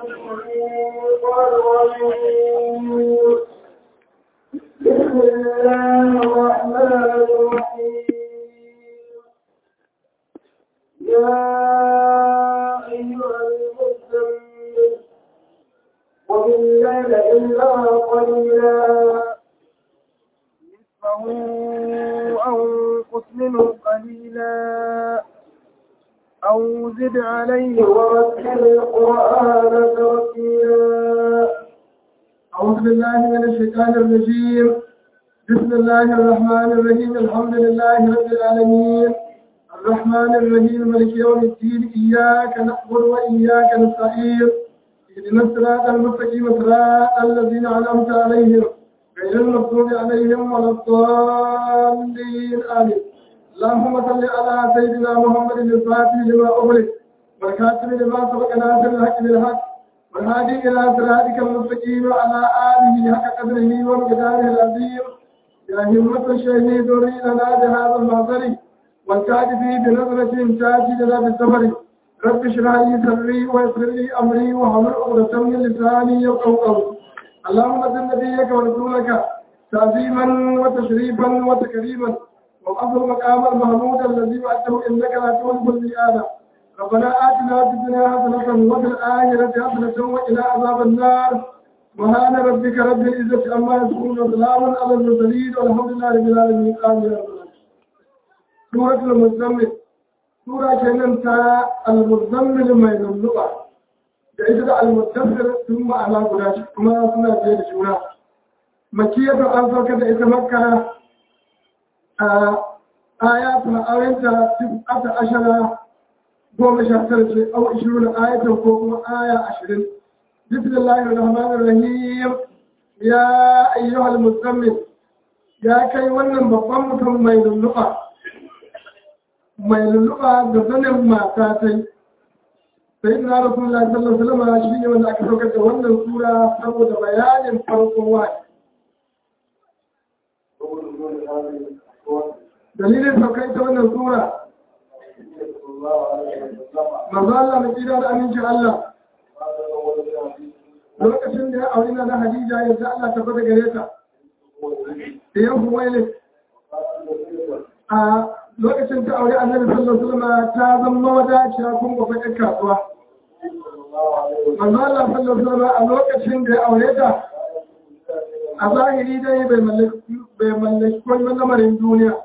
بسم الله الرحمن الرحيم يا أيها المزمل قم الليل إلا قليلا نصفه أو انقص منه قليلا أو زد عليه ورتل القرآن ترتيلا أعوذ بالله من الشيطان الرجيم بسم الله الرحمن الرحيم الحمد لله رب العالمين الرحمن الرحيم مالك يوم الدين إياك نعبد وإياك نستعين اهدنا الصراط المستقيم صراط الذين أنعمت عليهم غير المغضوب عليهم ولا الضالين آمين اللهم صل على سيدنا محمد الفاتح لما أغلق والكاتب لما سبق ناصر الحق بالحق والهادي إلى صراطك المستقيم وعلى آله حق قدره ومقداره العظيم يا همة الشهيد لنا بهذا المحضر والكاتب بنظرة تاتي لنا بالسفر رب اشرح لي صدري ويسر لي أمري واحلل عقدة من لساني يفقهوا قولي اللهم صل نبيك ورسولك تعظيما وتشريفا وتكريما وأفضل مقام المحمود الذي وعدته إنك لا تخلف الميعاد ربنا آتنا في الدنيا حسنة وفي الآخرة حسنة وقنا عذاب النار سبحان ربك رب العزة عما يصفون وسلام على المرسلين والحمد لله رب العالمين آمين. سورة المزمل سورة كانت المزمل من اللغة جائزة المدثر ثم على قراش كما سنة جيد شورا مكية أنصر كده مكة آيات آيات 19 goma sha tara ce au 20 ayatan ko kuma aya 20 bismillahir rahmanir rahim ya ayyuhal muzammil ya kai wannan babban mutum mai lulluɓa da zanen mata tai sai na rasulullahi sallallahu alaihi wasallam shi ne wanda aka saukar da wannan sura saboda bayanin farkon wahayi dalilin saukar ta wannan sura manzo Allah mai kira da aminci Allah lokacin da ya aure na Hadija yadda Allah ta fada gare ta da yan huwaile a lokacin ta aure Annabi sallallahu alaihi wasallam ta zama wadaciya kun gobe ɗan kasuwa manzo Allah sallallahu alaihi wasallam a lokacin da ya aure ta a zahiri dai bai mallaki komai lamarin duniya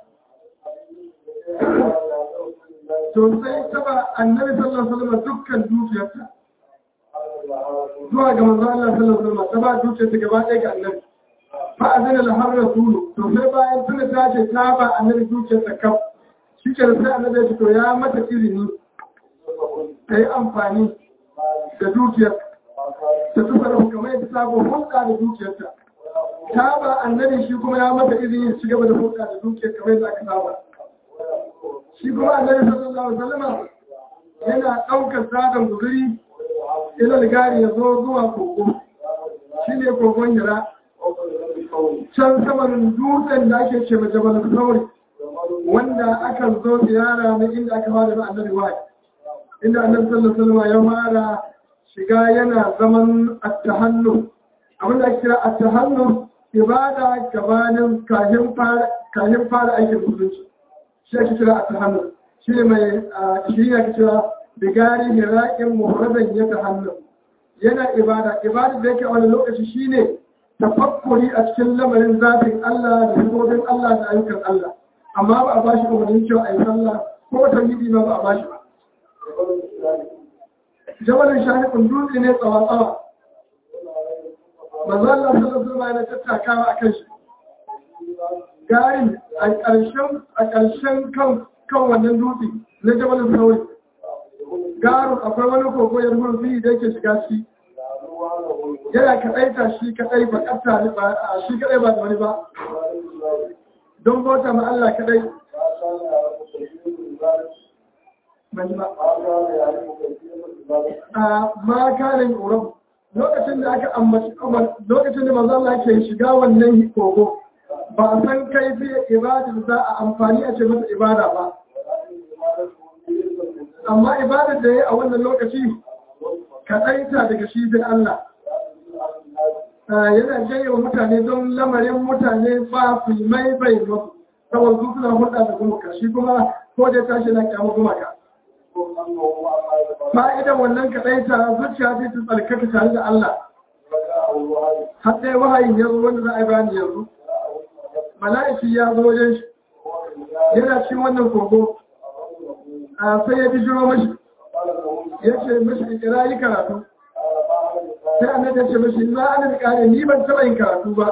to sai taba Annabi sallallahu alaihi wasallam dukkan dukiyarsa zuwa ga manzo Allah sallallahu alaihi wasallam ta ba dukiyarsa gaba ɗaya ga Annabi fa azana lahar rasulu to sai bayan tuna ta ce ta ba Annabi dukiyarsa kaf shi ke sai Annabi ya ce to ya mata izini ta yi amfani da dukiyar ta tuka da hukumai ta sabo hulɗa da dukiyarta ta ba Annabi shi kuma ya mata izini su gaba da hulɗa da dukiyar kamar yadda aka saba shi kuma Annabi sallallahu alaihi wasallam yana daukar sadan guzuri ila gari ya zo zuwa kogo shine kogon Hira can saman dutsen da ake ce Jabal Sauri wanda aka zo ziyara na inda aka fara da Annabi wai inda Annabi sallallahu alaihi wasallam ya fara shiga yana zaman at-tahannu abinda ake kira at-tahannu ibada gabanin kahin fara aikin musulunci shi ake kira a tahannu shi ne mai shi ake kira bigari hiraƙin muhradan ya tahannu yana ibada da yake a wani lokaci shi ne tafakkuri a cikin lamarin zafin Allah da sifofin Allah da ayyukan Allah amma ba a bashi umarnin cewa a yi sallah ko tauhidi ma ba a bashi ba jabalin shahidun dutse ne tsawa manzo Allah sallallahu alaihi wasallam yana tattakawa akan shi garin a ƙarshen kan wannan dutse na jabalin sauri garin akwai wani kogoyar murfi da yake shiga shi yana kaɗaita shi kaɗai ba ƙarta ba shi kaɗai ba da wani ba don bauta ma Allah kaɗai a makarin uram lokacin da aka ambaci lokacin da manzo Allah ke shiga wannan kogo ba a san kaifi ibada za a amfani a ce masa ibada ba amma ibadar da ya a wannan lokaci kaɗaita daga shi sai Allah yana janye wa mutane don lamarin mutane ba su mai bai musu saboda su suna hulɗa da gumaka shi kuma ko da tashi na kyamu gumaka fa'idan wannan kaɗaita zuciya ce ta tsarkaka tare da Allah har dai wahayin yanzu wanda za a yi bayani yanzu mala'iki ya zo wajen shi yana cikin wannan kogo sai ya ji jiro mashi ya ce mashi ikira yi karatu sai annabi ya ce mashi na ana da kare ni ban taɓa yin karatu ba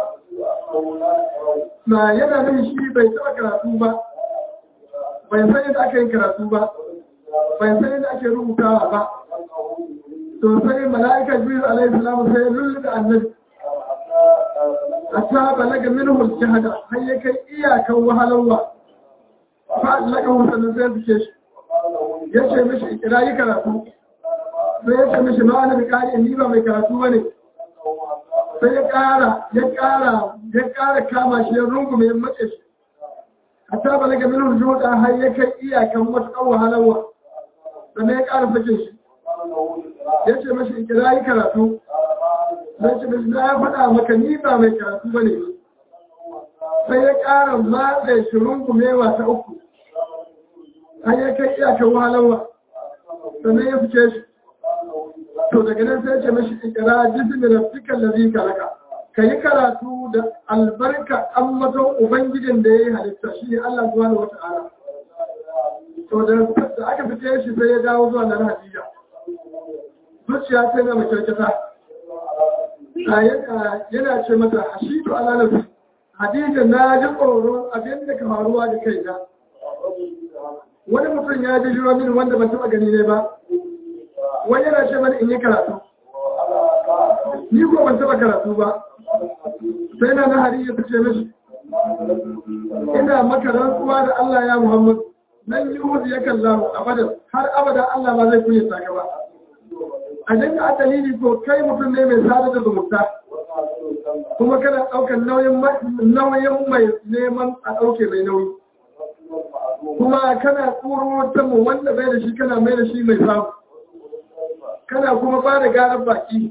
na yana nan shi bai taɓa karatu ba bai san yadda aka yin karatu ba bai san yadda ake rubutawa ba to sai mala'ika jibril alaihi salam sai ya lulluɓe annabi hatta balaga minhu al-jahda har ya kai iyakan wahalarwa fa laka wannan sai suke shi yace mishi ikira yi karatu sai yace mishi ma ana bikari ni ba mai karatu bane sai ya ƙara kama shi ya rungume ya mace shi hatta balaga minhu al-jahda har ya kai iyakan wata wahalarwa sannan ya ƙara sake shi yace mishi ikira yi karatu sai ce mishi na faɗa maka ni ba mai karatu bane sai ya ƙara matsa shi rungumewa ta uku har ya kai iyakar wahalarwa sannan ya fice shi to daga nan sai ce mashi ikira jismi rabbikal ladhi khalaqa kai karatu da albarka ammaton ubangijin da yayi halitta shi ne Allah subhanahu wata'ala to da aka fice shi sai ya dawo zuwa nan Hadija zuciya ta na makarkata yana ce mata hashidu ala nafsi Hadija na ji tsoro abin da ka faruwa da kaina wani mutum ya ji jiro mini wanda ban taɓa gani ne ba wani yana ce mani in yi karatu ni ko ban taɓa karatu ba sai na Hadija ta ce mishi ina maka rantsuwa da Allah ya Muhammad nan yi hudu ya kallahu abadan har abada Allah ba zai kunya saka ba a dinga a dalili ko kai mutum ne mai sadar da zumunta kuma kana ɗaukar nauyin mai neman a ɗauke mai nauyi kuma kana tsoro ta mu wanda bai da shi kana mai da shi mai samu kana kuma ba da garar baki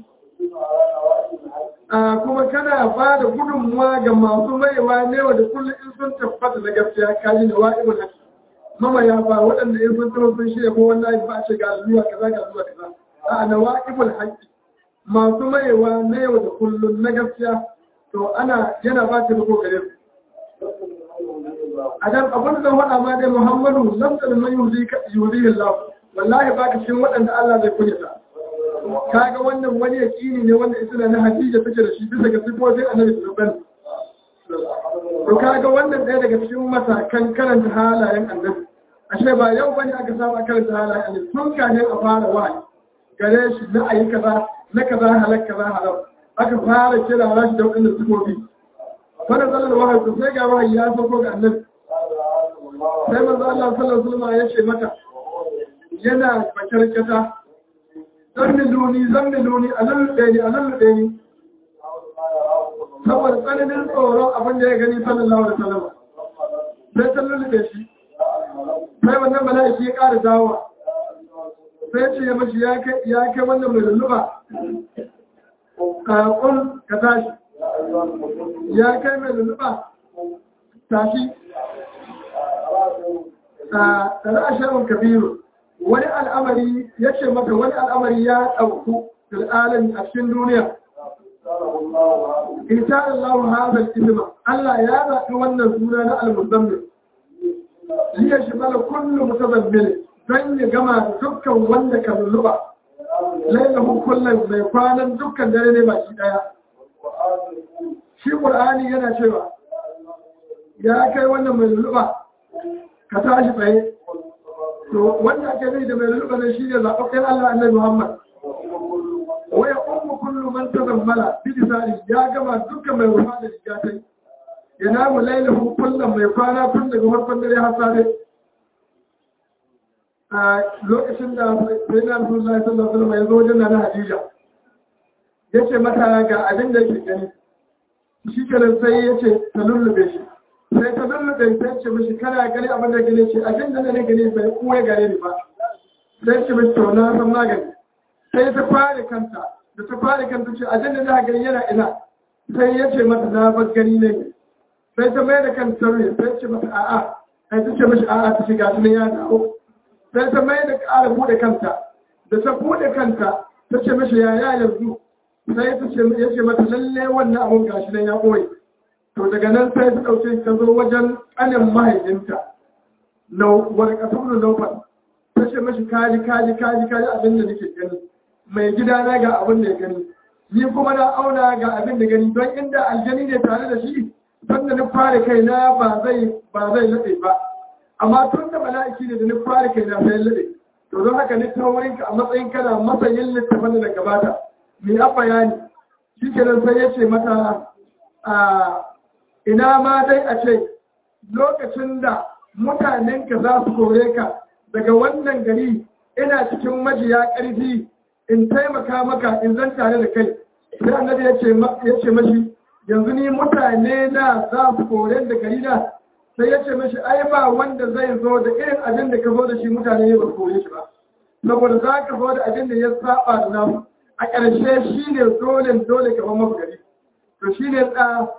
kuma kana ba da gudunmuwa ga masu maiwa ne da kullum in sun tabbata da gaskiya kaji da wa'ibul haki mamaya ba waɗanda in sun tabbata sun shirya ko wannan ba a ce ga zuwa kaza ga zuwa kaza a nawaqibul haqqi masu maiwa na yau da kullun na gaskiya to yana ba ta riko gare su adam abun da wada ma dai Muhammadu lam man yuzihi Allah wallahi baka cikin waɗanda Allah zai kunyata kaga wannan wani yakini ne wanda ita na Hadija take da shi bisa ga sifofin Annabi sallallahu alaihi wasallam to kaga wannan ɗaya daga cikin matakan karanta halayen Annabi ashe ba yau bane aka saba karanta halayen Annabi tun kafin a fara wahayi gare shi na ayi kaza na kaza halak kaza halal aka fara kira rashi da wannan sifofi fara zalal wahayi to sai ga wahayi ya sauko ga Annabi sai manzo Allah sallallahu alaihi wasallam ya ce mata yana bakarkata zammiluni alalluɗe ni saboda tsananin tsoron abin da ya gani sallallahu alaihi wasallam sai ta lullube shi sai wannan mala'iki ya ƙara dawowa sai ce ya mashi ya kai wannan mai lulluba ƙaƙon ka tashi ya kai mai lulluba tashi tsara a sharon kabiru wani al'amari ya ce mata wani al'amari ya ɗauku al'alami a cikin duniya ita Allah hazar ilima Allah ya zaɓi wannan suna na al-muzammil liya shi bala kullu mutazammil don ya gama dukkan wanda ka lulluɓa lailahu kullum mai kwanan dukkan dare ne baki ɗaya shi ƙur'ani yana cewa ya kai wannan mai lulluɓa ka tashi tsaye to wanda ake zai da mai lulluɓa ne shi ne zaɓaɓɓen Allah annabi Muhammad waya ummu kullu man tazammala bi lisani ya gama dukkan mai rufa da rigatai ya namu lailahu kullum mai kwana tun daga farkon dare har safe a lokacin da sayyidina Rasulullahi sallallahu alaihi wasallam ya zo wajen Nana Hadija yace mata ga abin da yake gani shi kenan sai yace ta lullube shi sai ta lullube sai ce mishi kana gani abin da gane ce abin da ne gani bai kuwa gare ni ba sai ce mishi to na san magani sai ta fara kanta da ta fara kanta ce aljanna za gani yana ina sai ya ce mata na bar gani ne sai ta mai da kanta ne sai ce mata a'a sai ta ce mashi a'a ta shiga tunan ya dawo sai ta mai da ƙara buɗe kanta da ta buɗe kanta ta ce mashi yaya yanzu sai ta ce ya ce mata lalle wannan abun gashi nan ya ɓoye to daga nan sai ta ɗauke ta zo wajen ƙanin mahaifinta na wani ƙasar da naufal ta ce mashi kaji abin da nake gani mai gida na ga abin da ya gani ni kuma na auna ga abin da gani don inda aljani ne tare da shi tun da na fara kaina ba zai laɗe ba amma tun da mala'iki ne da na fara kaina sai laɗe to don haka ni ta wurinka a matsayin kana matsayin littafin da gabata mai a bayani shi kenan sai ya ce mata ina ma dai a ce lokacin da mutanenka za su kore ka daga wannan gari ina cikin majiya ƙarfi in taimaka maka in zan tare da kai sai annabi ya ce mashi yanzu ni mutane na za su kore da gari na sai ya ce mashi ai ba wanda zai zo da irin abin da ka zo da shi mutane ne ba su kore shi ba saboda za ka zo da abin da ya saba da namu a ƙarshe shi ne dole ka ban mafi gari to shi ne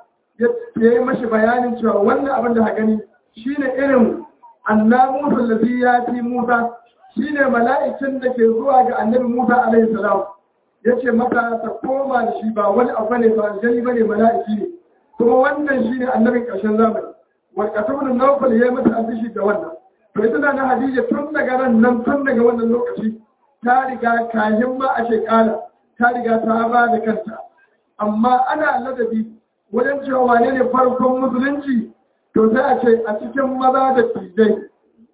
ya yi mashi bayanin cewa wannan abin da ha gani shi ne irin annamusul ladhi yati Musa shine mala'ikin da ke zuwa ga annabi Musa alaihi salam yace mata ta koma da shi ba wani abu ne ba aljani bane mala'iki ne kuma wannan shine annabin ƙarshen zamani wa katubun nawfal yayi mata albishi da wannan to ita na Hadija tun daga wannan lokaci ta riga kahin ma a shekara ta riga ta ba da kanta amma ana ladabi wajen cewa wane ne farkon musulunci to sai a ce a cikin maza da tijai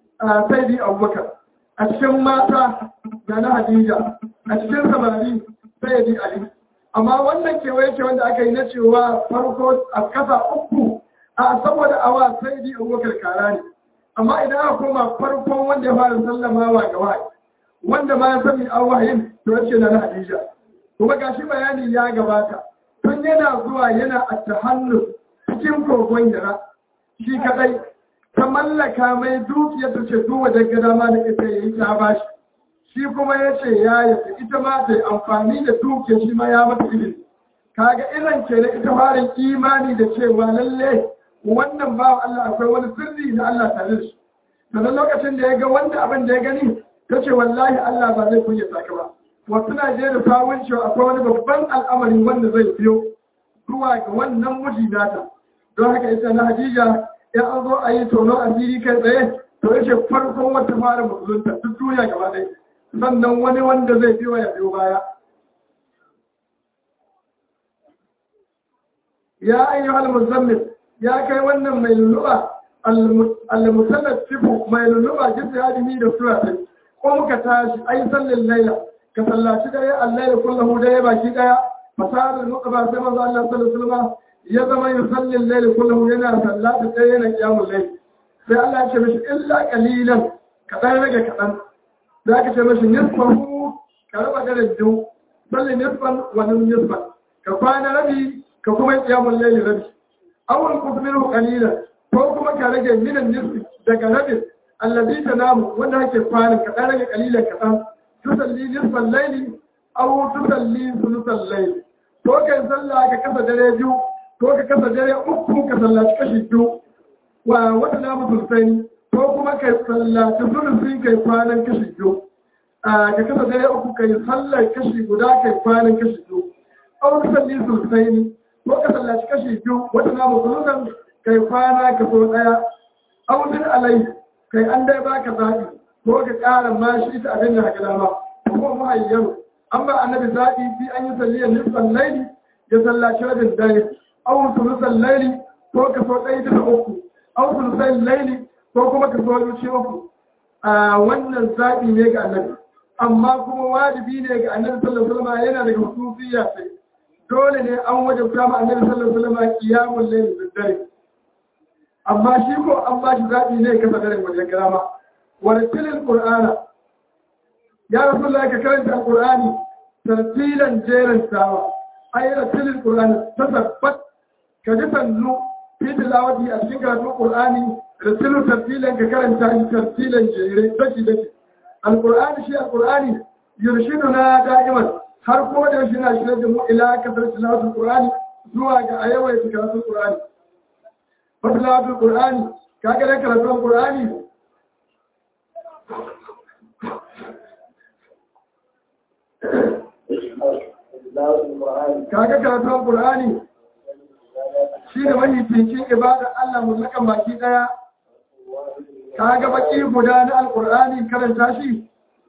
a saidi abubakar a cikin mata ga na Hadija a cikin samari saidi Ali amma wannan kewaye wanda aka yi na cewa farko a kasa uku a saboda awa saidi abubakar kara ne amma idan aka koma farkon wanda ya fara sallamawa ga wahayi wanda ma ya sani an wahayin to yace na Hadija kuma gashi bayani ya gabata tun yana zuwa yana at-tahannus cikin kogon Hira shi kadai ta mallaka mai dukiyar ta ce duwa da gada ma da ita yayi ta bashi shi kuma ya ce ya yi ita ma ta amfani da dukiyar shi ma ya mata ilimi kaga irin ke da ita farin imani da cewa lalle wannan bawa Allah akwai wani sirri da Allah tare da shi sannan lokacin da ya ga wanda abin da ya gani ta ce wallahi Allah ba zai kunya saka ba wasu na je da sawun cewa akwai wani babban al'amari wanda zai biyo zuwa ga wannan miji nata don haka ita na Hadija in an zo a yi tono asiri kai tsaye to yake farkon wata fara musulunta duk duniya gaba ɗaya sannan wani wanda zai biyo ya biyo baya ya ayyuhal muzammil ya kai wannan mai lulluɓa al-mutalaffifu mai lulluɓa jinsi hadimi da suratai ko muka tashi ai sallin laila ka sallaci daya al-laila kullahu daya baki daya fasarar muqaba sai manzo Allah sallallahu alaihi wasallam ya zama yusalli al-laila kullahu yana sallata daya yana qiyamul layl sai Allah ya ce mishi illa qalilan kadan rage kadan za ka ce mishi nisfahu ka raba da raddu salli nisfan wa nisfan ka kwana rabi ka kuma qiyamul layl rabi awal kusmiru qalilan ko kuma ka rage minan nisfi daga rabin allazi tanamu wanda ake kwana ka dan rage qalilan kadan tusalli nisfal layli aw tusalli thuluthal layl to kai sallah ka kasa dare biyu ko ka kasa dare uku ka sallaci kashi biyu wa wata namu sulsani ko kuma kai sallaci sulusi kai kwanan kashi biyu ka kasa dare uku kai sallar kashi guda kai kwanan kashi biyu aw tusalli sulsani ko ka sallaci kashi biyu wata namu sulusan kai kwana ka so daya aw din alai kai an dai baka zabi ko ka ƙara ma shi ta abin da ka dama ko muhayyaru amma annabi zabi fi an yi salliyar nisfan laili ya sallaci rabin dare aw sulusan laili ko ka so ɗaya da uku aw sulusan laili ko kuma ka so yuci uku wannan zabi ne ga annabi amma kuma wajibi ne ga annabi sallallahu alaihi wasallam yana daga hususiyya sai dole ne an wajabta ma annabi sallallahu alaihi wasallam qiyamul layl da dare amma shi ko an ba shi zabi ne ka sadare wajen karama wartilil qur'ana ya rasulullahi ka karanta alqur'ani tartilan jeran sawa ay ratilil qur'ani tasabbat ka ji sannu fi tilawati a cikin karatun qur'ani ratilu tartilan ka karanta shi tartilan jere daki alqur'ani shi alqur'ani yurshiduna da'iman har ko da shi na shirye da mu ila kasar tilawatul qur'ani zuwa ga ayawaita karatun qur'ani fa tilawatul qur'ani kaga da karatun qur'ani kaga karatun qur'ani shi ne wani cikin ibada Allah mutlakan baki daya kaga baki guda na alqur'ani karanta shi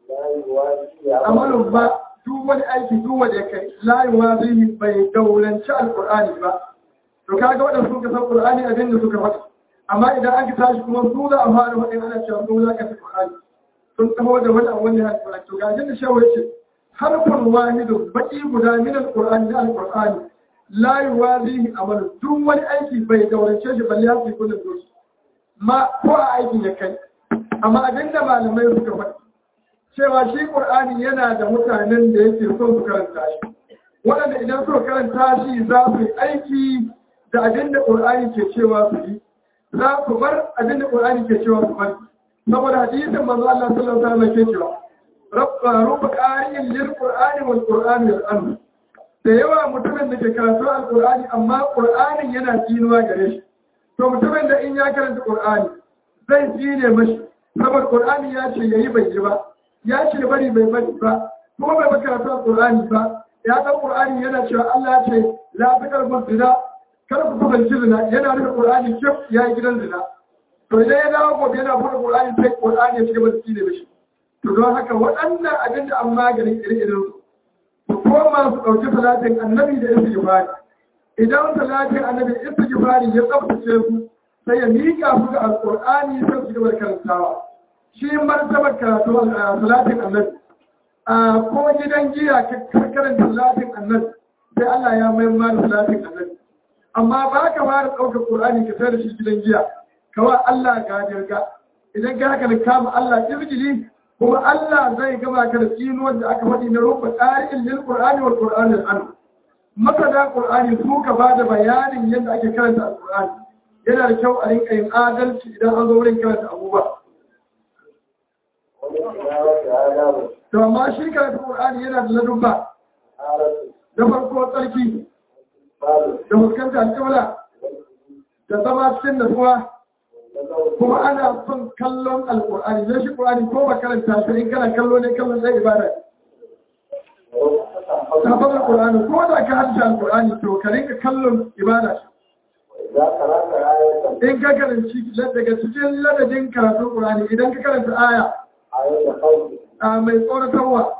amalun ba duk wani aiki duk wanda kai la yuwazihi bai daulanci alqur'ani ba to kaga wadanda suka san qur'ani abin da suka faɗi amma idan an tashi kuma su za a fara faɗin ana cewa su za ka ci qur'ani sun taho da wani abu ne alqur'ani to ga jin shawo yace harfun wahidu baki guda min alqur'ani da alqur'ani la yuwazihi amal duk wani aiki bai daurance shi balle ya fi kullun doshi ma ko a aikin ya kai amma abinda malamai suka faɗi cewa shi qur'ani yana da mutanen da yake so su karanta shi waɗanda idan so karanta shi za su yi aiki da abinda qur'ani ke cewa su yi za su bar abinda qur'ani ke cewa su bari saboda hadisin manzo Allah sallallahu alaihi wasallam ke cewa rabba qari'in lil qur'ani wal qur'ani yal'anu da yawa mutumin da ke karatu al-qur'ani amma qur'anin yana tsinuwa gare shi to mutumin da in ya karanta qur'ani zai tsine mashi saboda qur'ani ya ce yayi bai yi ba ya ce bari bai bari ba kuma bai ba karatu al-qur'ani ba ya dan qur'ani yana cewa Allah ya ce la taqrabu zina kar ku kusanci zina yana rufe qur'ani kif yayi gidan zina to idan ya dawo gobe yana fara qur'ani sai qur'ani ya ci gaba da tsine mashi to don haka waɗannan abin da an maganin ire-iren su koma su ɗauki salatin annabi da istighfari idan salatin annabi da istighfari ya tsaftace su sai ya miƙa su ga alƙur'ani sai su gaba da karantawa shi martabar karatu salatin annabi ko gidan giya ka karanta salatin annabi sai Allah ya mai ma da salatin annabi amma ba ka fara ɗaukar ƙur'ani ka sai da shi gidan giya kawai Allah ga jirga idan ka haka kama Allah izgili kuma Allah zai gaba ka da tsinuwar da aka faɗi na rufe tsarin lil Qur'ani wal Qur'an al-an masana Qur'ani su ka ba da bayanin yadda ake karanta al-Qur'ani yana da kyau a rinka yin adalci idan an zo wurin karanta abubuwa to amma shi karanta Qur'ani yana da ladubba da farko tsarki da fuskanta alƙibla da zama cikin nutsuwa kuma ana son kallon alƙur'ani zai shi ƙur'ani ko ba karanta shi in kana kallo ne kallon zai ibada ta fara ƙur'ani ko da ka hadisa alƙur'ani to ka rinka kallon ibada in ka karanci daga cikin ladadin karatun ƙur'ani idan ka karanta aya mai tsoratarwa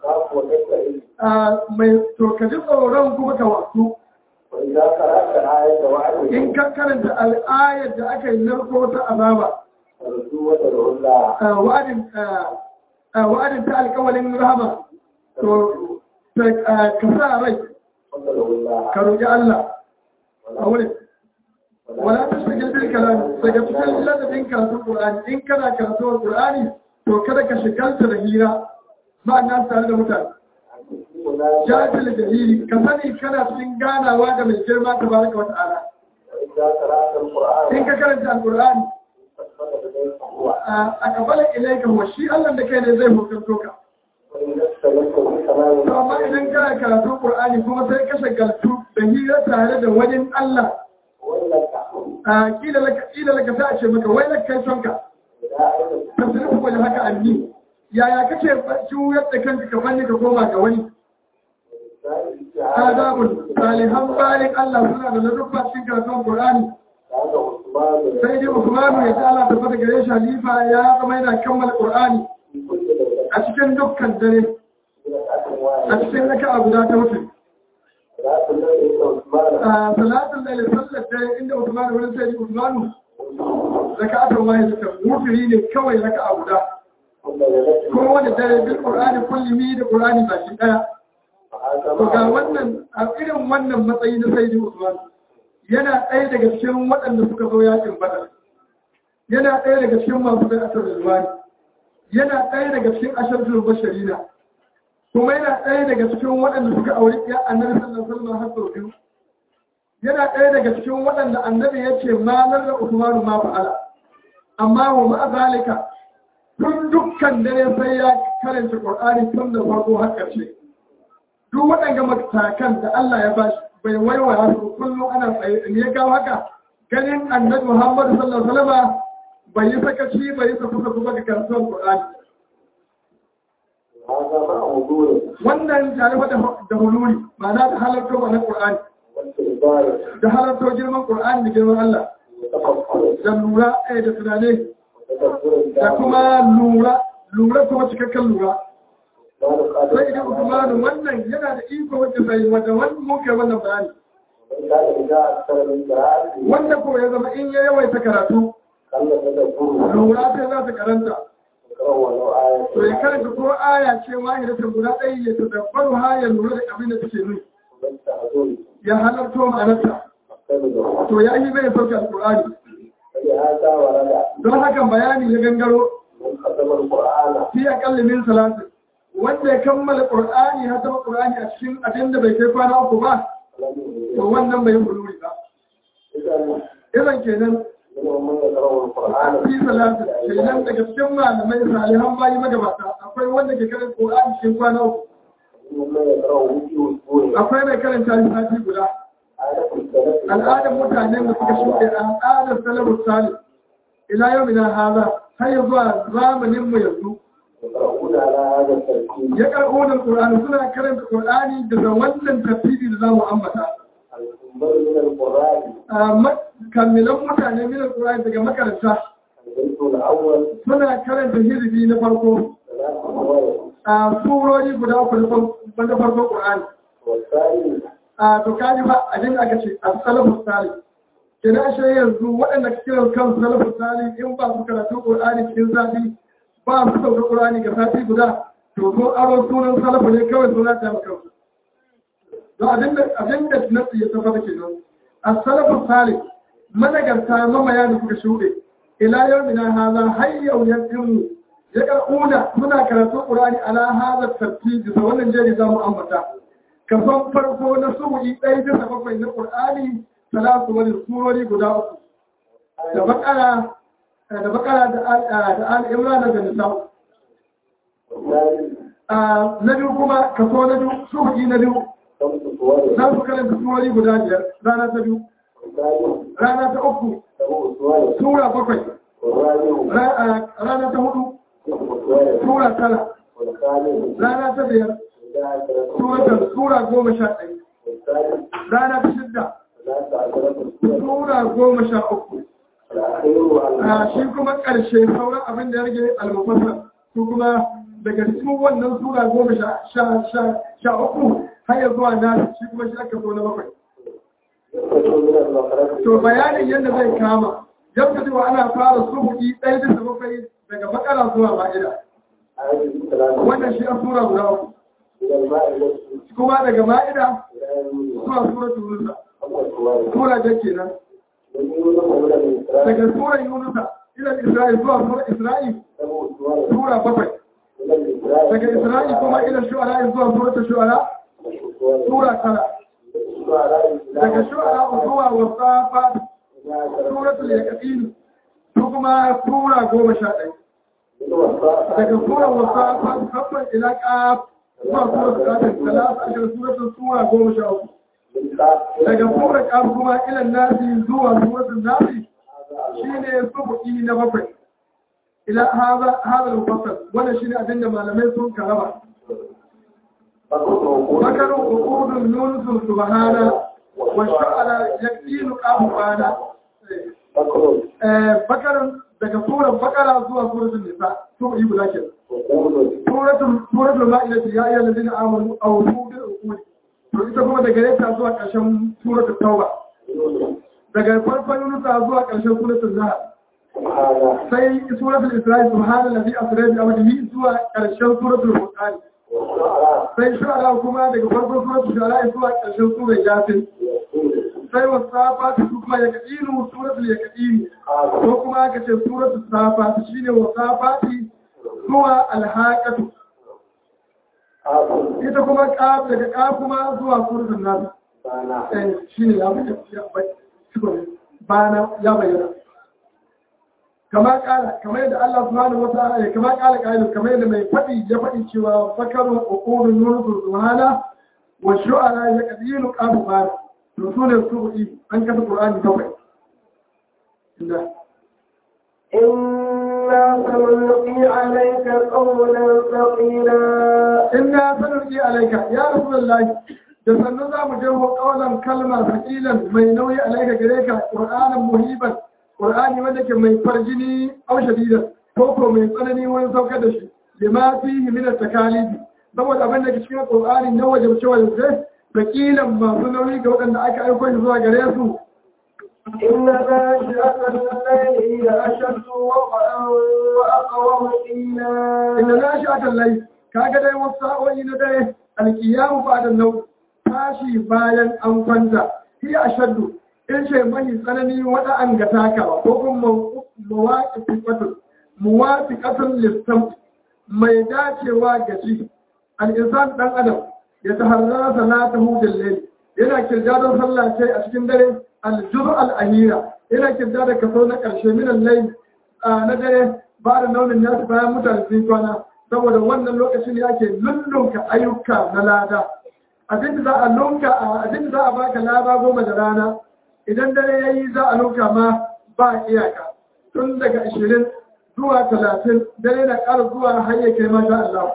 mai to ka ji tsoron kuma ka wasu in ka karanta al'ayar da aka yi narko ta azaba wa'adin ta alkawalin rahama to ka sa rai ka roƙi Allah a wurin wala ta shigil bil kalam daga cikin ladabin karatun Qur'ani in kana karatun Qur'ani to kada ka shigalta da hira ma'ana tare da mutane jahil dalili ka sani kana cikin ganawa da mai girma tabaraka wa ta'ala in ka karanta alqur'ani a kabala ilaika wa shi Allah da kai ne zai hukunto ka to amma idan kana karatu qur'ani kuma sai ka shagaltu da hira tare da wani Allah kila laka ta ce maka wai laka kai sonka tasrifu wala haka anni yaya kace juyar da kanka ka fanni ka koma ga wani adabun salihan bayan Allah suna da ladubba cikin karatun Qur'ani sai dai Usmanu ya Allah ta fada gare shi halifa ya zama yana kammala Qur'ani a cikin dukkan dare a cikin raka'a guda ta wuce salatul layl sallar dare inda Usmanu wani sai Usmanu raka'atan wahidatan wutri ne kawai raka'a guda ko wani dare bil Qur'ani kullumi da Qur'ani baki daya to ga wannan a irin wannan matsayi na Sayyidi Usman yana ɗaya daga cikin waɗanda suka zo yakin Badar yana ɗaya daga cikin masu bai asar rizwani yana ɗaya daga cikin asharatul basharina kuma yana ɗaya daga cikin waɗanda suka auri ya annabi sallallahu alaihi wasallam har sau biyu yana ɗaya daga cikin waɗanda annabi ya ce malar da Usman ma fa'ala amma wa ma zalika tun dukkan dare sai ya karanta Qur'ani tun da farko har ƙarshe duk waɗanda matakan da Allah ya bashi bai waiwaya su kullum ana tsaye ne ya kawo haka ganin annabi Muhammad sallallahu alaihi wasallam bai yi sakaci bai yi sakusa kuma ga karatun Qur'ani wannan tare da huluri ma'ana da halarta wannan Qur'ani da halarta girman Qur'ani da girman Allah da lura da tunane da kuma lura kuma cikakken lura sai idan Usmanu wannan yana da iko wacce sai wanda wannan muke wannan bayani wanda ko ya zama in ya yawaita karatu lura sai za ta karanta to ya karanta ko aya ce wahida ta guda ɗaya ya tadabbaru ha ya lura da abin da take nuni ya halarto ma'anarta to ya yi mai sauke alƙur'ani don hakan bayani ya gangaro fi aƙalli min salatin wanda ya kammala ƙur'ani ya taɓa ƙur'ani a cikin abin da bai kai kwana uku ba to wannan bai huluri ba idan kenan fi salatin kenan daga cikin malamai salihan bayi magabata akwai wanda ke karanta ƙur'ani cikin kwana uku akwai mai karanta lissafi guda al'adar mutanen da suka shuɗe al'adar salamu salim ila yau mina haza har yi zuwa zamaninmu yanzu ya karɓo da ƙur'ani suna karanta ƙur'ani daga wannan tafsiri da za mu ambata kammilan mutane minar ƙur'ani daga makaranta suna karanta hizbi na farko a surori guda uku na farko ƙur'ani to kaji ba a jin aka ce a salafus salih kina ashe yanzu waɗanda kiran kan salafus salih in ba su karatu Qur'ani cikin sati ba su sauka Qur'ani ga sati guda to ko aro sunan salafu ne kawai suna ta maka to abin da nasu ya tabbata kenan as-salafus salih managarta mamaya da suka shuɗe ila yawmina hadha hayyau yasimu ya karɓuna suna karatu Qur'ani ala hadha tartib da wannan jeri zamu ambata kafan farko na suhu'i ɗaya bisa bakwai na ƙur'ani talatu wani surori guda uku da bakara da al'imra da nisa'u na biyu kuma kaso na biyu suhu'i na biyu za su karanta surori guda biyar rana ta biyu rana ta uku sura bakwai rana ta hudu sura tara rana ta biyar sura 11 rana ta shidda sura 13 shi kuma ƙarshe sauran abin da ya rage al-mufassal su kuma daga cikin wannan sura 13 har ya zuwa na shi kuma shi aka so na bakwai to bayanin yadda zai kama yadda cewa ana fara suhuki ɗaya bisa bakwai daga bakara zuwa ma'ida wannan shi a sura guda uku kuma daga ma'ida zuwa suratul Yunus sura da kenan daga sura Yunus ila Isra'il zuwa sura Isra'il sura bakwai daga Isra'il kuma ila Shu'ara zuwa suratul Shu'ara sura tara daga Shu'ara zuwa Wasafat suratul Yasin kuma sura 11 daga sura Wasafat kafin ila Qaf zuwa suratul Qaf talata daga suratul sura 13 daga sura Qaf kuma ila Nasi zuwa suratul Nasi shine subuki na bakwai ila hada al-mufassal wannan shine abinda malamai sun karaba bakaru uqudun yunus subhana wa sha'ala yakinu qafana bakarun daga surar bakara zuwa suratul nisa to yi bulakin suratul ma'ida ya ayyuhal ladina amanu awfu bil uqud to ita kuma daga yata zuwa ƙarshen suratul tauba daga farkon yunus zuwa ƙarshen suratul nahl sai suratul isra'i subhanallazi asra bi abdihi zuwa ƙarshen suratul furqan sai shu'ara kuma daga farkon suratul shu'ara zuwa ƙarshen suratul yasin sai wasafat kuma ya kadiru suratul yaqin ko kuma aka ce suratul safat shine wasafati zuwa alhaqatu ita kuma qaf daga qaf kuma zuwa suratul nas shine ya bayyana bana ya bayyana kamar yadda Allah subhanahu wata'ala ya kamar ƙailu kamar yadda mai faɗi ya faɗi cewa fakarun uqulun nurul subhana wa shu'ara ya qadilu qabu ba to sune su'i an kasa Qur'ani kawai inda إنا سنلقي عليك قولا ثقيلا إنا سنلقي عليك يا رسول الله da sannu za mu jeho ƙaunar kalmar fakilan mai nauyi alaika gare ka ƙur'anin muhiban ƙur'ani wanda ke mai farjini au shadidan ko mai tsanani wurin saukar da shi lima fihi min at-takalifi saboda abin da ke cikin ƙur'ani na wajibce wajibce fakilan masu nauyi ga waɗanda aka aiko shi zuwa gare su إن ناشئة الليل هي أشد وقعا وأقوم قيلا إن ناشئة الليل كاغدي والساوي ندي القيام بعد النوم tashi bayan an kwanta shi a shaddu in ce mai tsanani wada an ga takawa ko kuma muwafiqatun listam mai dacewa ga shi al-insan dan adam ya taharrara salatahu bil layl yana kirdadon sallah ce a cikin dare al-juz' al-ahira yana kirdada kaso na karshe min al-layl na dare ba da naunin nasu bayan mutane sun kwana saboda wannan lokacin ne ake lullunka ayyuka na lada abinda za a baka laba 10 da rana idan dare yayi za a lunka ma ba iyaka tun daga 20 zuwa 30 dare na ƙara zuwa har ya kai masha Allah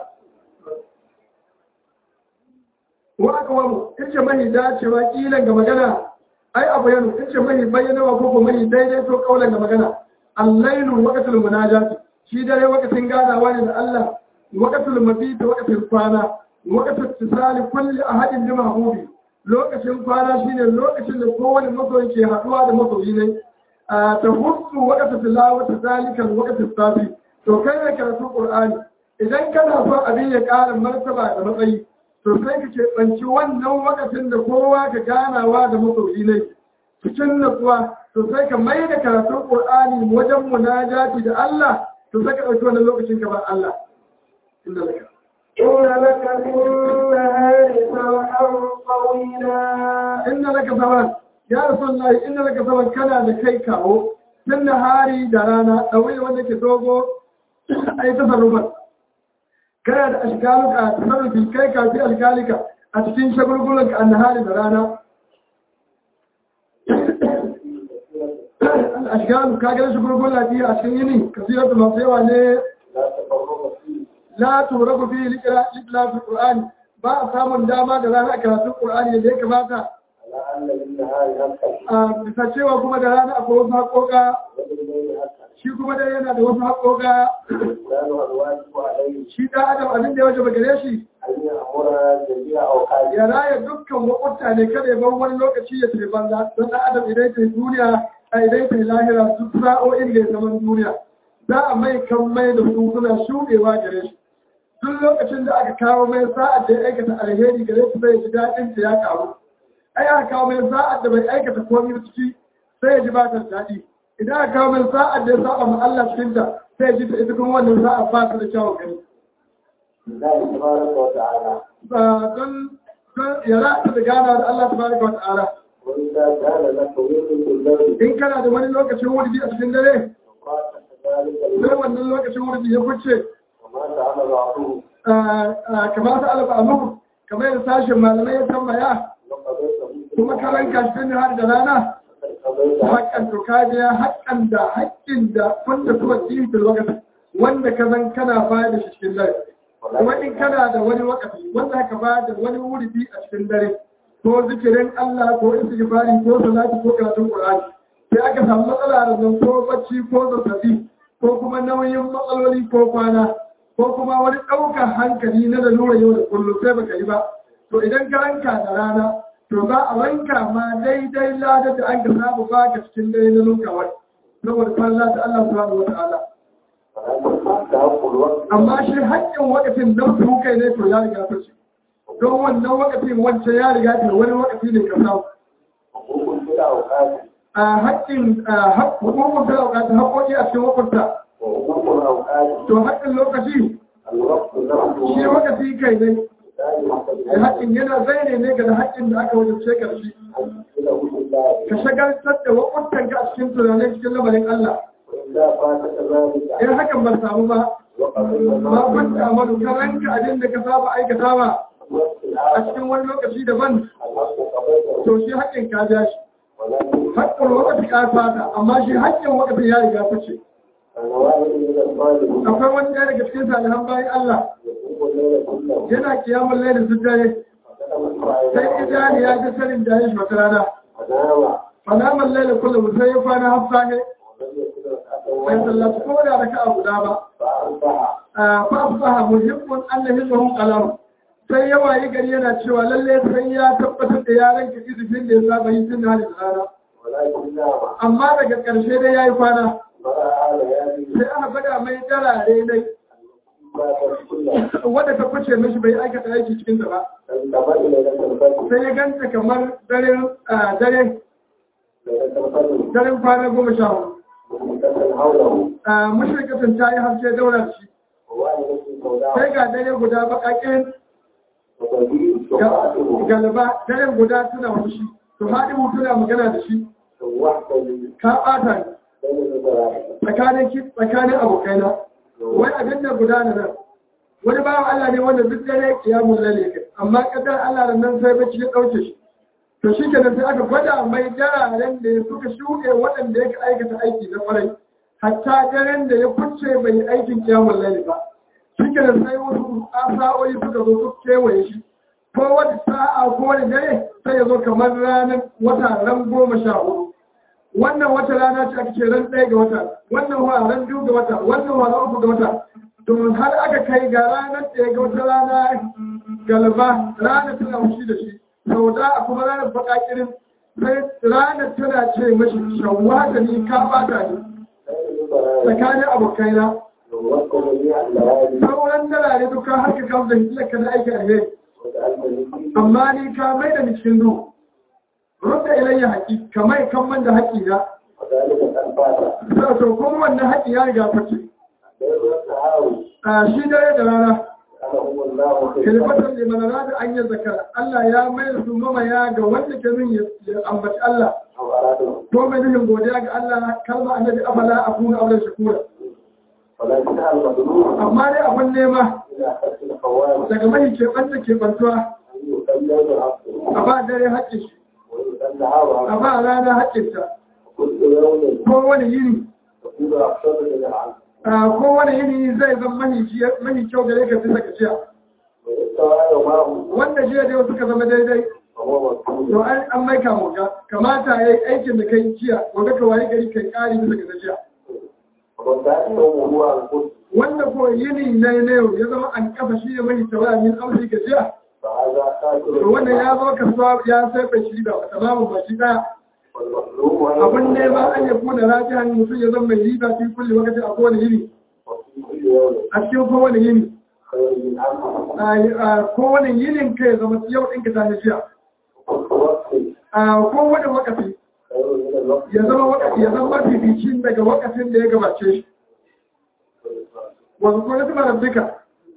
wa aka wamu kace mai dacewa kilan ga magana ai abu yanu kace mai bayyanawa ko mai daidai to kaulan ga magana al-lailu waqtul munajat shi dare waqtin ganawa ne da Allah waqtul mabit waqtul kwana waqtul tisali kulli ahadin bi mahbubi lokacin kwana shine lokacin da kowane masoyi ke haduwa da masoyi ne ta husu waqtul tilawati zalika waqtul safi to kai ne karatu qur'ani idan kana son abin ya ƙara martaba da matsayi to sai ka keɓanci wannan wakatin da kowa ka ganawa da masoyi ne cikin natsuwa to sai ka mai da karatun ƙur'ani wajen munajati da Allah to sai ka ɗauki wannan lokacin ka ba Allah inda laka إن لك في النهار سبحا طويلا inna laka saban ya rasulullahi inna laka saban kana da kai kawo min nahari da rana ɗauye wanda ke dogo ai tasarrufan kana da ashgaluka tasarrufi kai ka fi alkalika a cikin shagulgulanka annahari da rana al-ashgalu ka ga shagulgula biyu a cikin yini kasiratu masu yawa ne la turabu fi liqra'i qur'ani ba a samun dama da rana a karatun qur'ani da ya kamata a bisa cewa kuma da rana akwai wasu haƙoƙa shi kuma dai yana da wasu haƙoƙa shi da adam abin da ya waje bagare shi ya raya dukkan wakwata ne kada ya bar wani lokaci ya tafi banza don da adam idan ta yi duniya a idan ta yi lahira duk sa'o'in da ya zaman duniya za a mai kan mai da su suna shuɗewa gare shi duk lokacin da aka kawo mai sa'ad da ya aikata alheri gare shi sai ya ji daɗin ta ya karu ai aka kawo mai sa'ad da bai aikata komai ciki sai ya ji ba ta daɗi idan aka kawo min sa'ad da ya saba ma Allah cikin ta sai ji ta ita kuma wannan sa'a ba ta da kyawun gani. Don ya rata da gana da Allah tabaraka wa ta'ala. In kana da wani lokacin wurdi a cikin dare, sai wannan lokacin wurdi ya kuce. Kamar ta alaƙa amu, kamar yadda sashen malamai ya tambaya, kuma karan kashin har da rana. haƙƙan to kajiya haƙƙan da haƙƙin da wanda kuma cikin wakati wanda ka zan kana bayar da shi cikin dare kuma in kana da wani wakati wanda ka bayar da wani wuridi a cikin dare ko zikirin Allah ko istighfari ko salati ko karatun Qur'ani sai aka samu matsala da zan ko bacci ko zazzabi ko kuma nauyin matsaloli ko kwana ko kuma wani ɗaukar hankali na lalura yau da kullum sai baka yi ba to idan ka ranka da rana to za a wanka ma daidai ladar da an ka samu ba ka cikin dare na lokawar saboda falla da Allah subhanahu wata'ala amma shi haƙƙin wakatin don su kai ne to ya riga ta ce don wannan wakatin wancan ya riga ta wani wakati ne ka samu a haƙƙin hukumar da aukata haƙƙoƙi a cikin wakwanta to haƙƙin lokaci shi wakati kai ne haƙƙin yana zaine ne ga da haƙƙin da aka wajen shekar shi ka shagaltar da wakwantanka a cikin tunanin cikin lamarin Allah إذا فاتك ذلك in hakan ban samu ba ma kun amalu ka ranka abin da ka saba aikata ba a cikin wani lokaci daban to shi haƙƙin ka ja shi haƙƙin wakati ka fata amma shi haƙƙin wakati ya riga fice akwai wani ɗaya daga cikin salihan bayan Allah yana kiyamun lailin su dare sai ijani ya ji sanin da ya shi wata rana fanaman lailin kullum sai ya kwana hafsa ne bai sallatu ko da raka a guda ba fa afsaha muhibbun annahi lahum qalam sai ya wayi gari yana cewa lalle sai ya tabbatar da yaran ka izinin da ya saba yi tun halin rana amma daga ƙarshe dai yayi kwana sai aka faɗa mai darare dai wadda ta fice mishi bai aikata aiki cikin ta ba sai ya ganta kamar daren kwana 14 mashirkatan ta yi harshe daular shi sai ga dare guda baƙaƙen galaba dare guda tuna fushi to haɗi tuna magana da shi ka ɓata tsakanin abokaina wai abin da gudana nan wani bawan Allah ne wanda duk dare kiyamun lalle kai amma kadar Allah da nan sai bacci ya dauke shi to shi kenan sai aka gwada mai dararen da suka shuɗe waɗanda ya aikata aiki na kwarai hatta daren da ya kuce bai aikin kiyamun lalle ba shi kenan sai wasu sa'o'i suka zo su kewaye shi ko wata sa'a ko wani dare sai ya zo kamar ranar wata ran 14 wannan wata rana ce ake ce ran 1 ga wata wannan wa ran 2 ga wata wannan wa ran 3 ga wata to har aka kai ga ranar 1 ga wata rana galaba ranar tana fushi da shi sau da a kuma ranar bakakirin sai ranar tana ce mashi shawwa da ni ka bata ni tsakanin abokaina sauran dalare duka har ka kawo da hitilaka da aiki a yau amma ni ka mai da ni cikin ruhu rudda ilayya haƙi kamar kan da haƙi na to kuma wannan haƙi ya riga fice shi dare da rana kalifatar da manana da an yi zakara Allah ya mai da su mamaya ga wanda ke min ya ambaci Allah ko mai nufin godiya ga Allah kalma annabi afala a kuna auren shakura amma dai abin nema daga mai keɓantuwa a ba dare haƙƙin shi a ba rana haƙƙinta kowane yini zai zama mahi kyau gare ka bisa gajiya wanda jiya da yau suka zama daidai to an mai kamoga kamata ya yi aikin da kai jiya wanda ka waye gari kai ƙari bisa ga gajiya wanda ko yini na yau ya zama an kafa shi ne mahi tawaya min amshi gajiya wannan ya zo kasuwa ya sai bai shi da tamamin ba shi daya abin ne ba an yabu da rajihan mutum ya zama mai riba fi kulli wakati a kowane yini a cikin kowane yini kowane yinin ka ya zama yau ɗinka ta jiya kowane wakafi ya zama mafificin daga wakafin da ya gabace shi wasu kuma su mara duka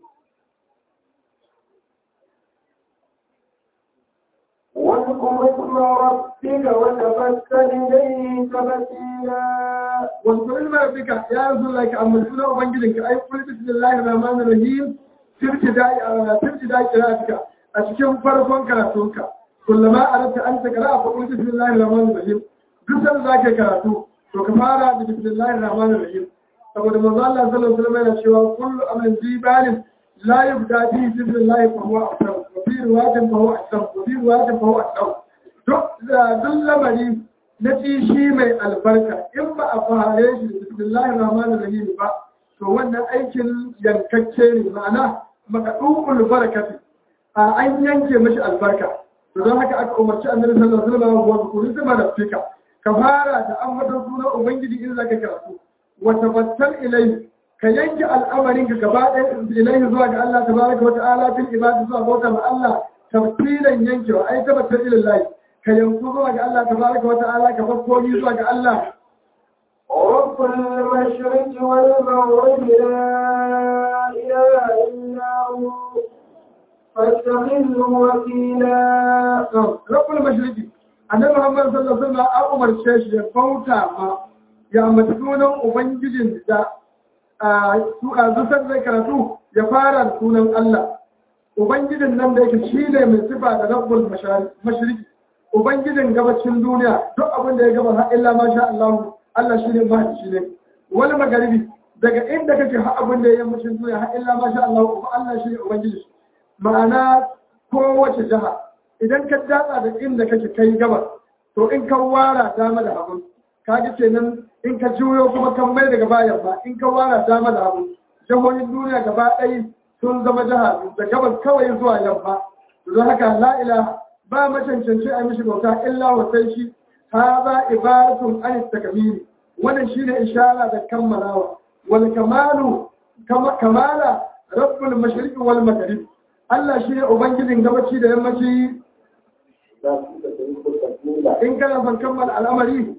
واذكر اسم ربك وتبتل إليه تبتيلا واذكر اسم ربك يا رسول الله كأمل سنة وبنجلك أي قل بسم الله الرحمن الرحيم في ابتداء قراءتك أشكم فرقا كراتوك كلما أردت أن تقرأ فقل بسم الله الرحمن الرحيم قصر ذاك كراتو وكفارة بسم الله الرحمن الرحيم فقد مضى الله صلى الله عليه وسلم يشوى كل أمر ذي بال لا يبدأ به بسم الله فهو أحسن وفي رواية فهو أحسن وفي رواية فهو أحسن duk lamari na shi mai albarka in ba a fahare shi da bismillahir rahmanir rahim ba to wannan aikin yankakke ne ma'ana makadukul barakati an yanke mashi albarka to don haka aka umarci annabi sallallahu alaihi wasallam wa kullu sama rabbika ka fara da ambaton sunan ubangiji in zaka karatu wa tabattal ilayhi ka yanke al'amarin ka gaba ɗaya ilayhi zuwa ga Allah tabaraka wa ta'ala fil ibadi zuwa bauta ma Allah tabtilan yankewa ai tabattal ilallahi ka yanku zuwa ga Allah tabaraka wa ta'ala ka fakkomi zuwa ga Allah رب المشرق والمغرب لا إله إلا هو فاتخذه وكيلا رب المشرق annabi Muhammad sallallahu alaihi wasallam an umarce shi ya bauta ma ya ambaci sunan ubangijin da zusar zai karatu ya fara da sunan Allah ubangijin nan da yake shi ne mai sifa da rabbul mashriqi ubangijin gabacin duniya duk abin da ya gaba har illa ma sha Allah Allah shi ne ma shi ne wani magaribi daga inda kake har abin da ya yammacin duniya har illa ma sha Allah kuma Allah shi ne ubangiji ma'ana kowace jiha idan ka datsa da inda kake kai gabas to in ka wara dama da hagu ka ji kenan in ka juyo kuma kan mai daga bayan ba in ka wara dama da hagu jihohin duniya gaba ɗaya sun zama jiha da gabas kawai zuwa yamma don haka la ilaha ba macancanci a mishi bauta illa wa sai shi haza ibaratun an takamili wannan shine ishara da kammalawa wal kamalu kamala rabbul mashriqi wal maghrib Allah shine ubangijin gabaci da yammaci in kana son kammala al'amari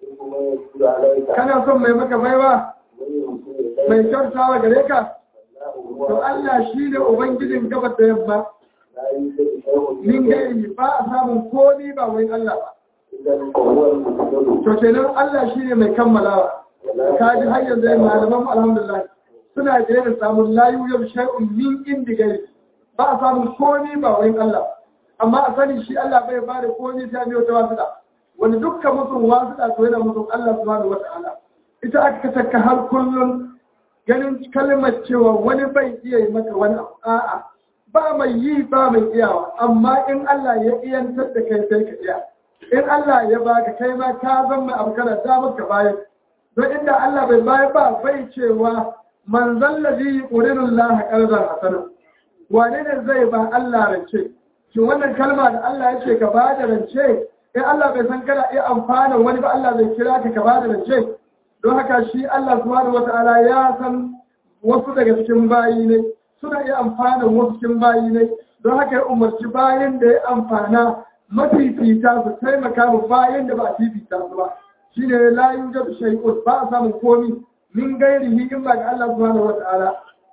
kana son mai maka baiwa mai kyautawa gare ka to Allah shine ubangijin gabar da yamma min gairi ba a samun komi ba wai Allah ba to kenan Allah shine mai kammalawa kaji har yanzu ai malaman mu alhamdulillah suna da samun layu yau shay'un min indi gairi ba a samun komi ba wai Allah amma a sani shi Allah bai ba da komi ta biyo ta wasuɗa wani dukkan mutum wasuɗa to yana mutum Allah subhanahu wata'ala ita aka saka har kullun ganin kalmar cewa wani bai iya yi maka wani a'a ba mai yi ba mai iyawa amma in Allah ya iyantar da kai sai ka iya in Allah ya baka kai ma ka zama abu kana da maka bayan don inda Allah bai bayar ba bai cewa man zallazi yuridullahu qalban hasana wane ne zai ba Allah rance shi wannan kalma da Allah ya ce ka ba da rance in Allah bai san kada iya amfana wani ba Allah zai kira ka ba da rance don haka shi Allah subhanahu wataala ya san wasu daga cikin bayi ne suna iya amfana wasu cikin bayi ne don haka ya umarci bayan da ya amfana mafifita su taimaka mu bayan da ba a fifita su ba shi ne la yujadu shay'un ba a samun komi min gairihi in ba ga Allah subhanahu wataala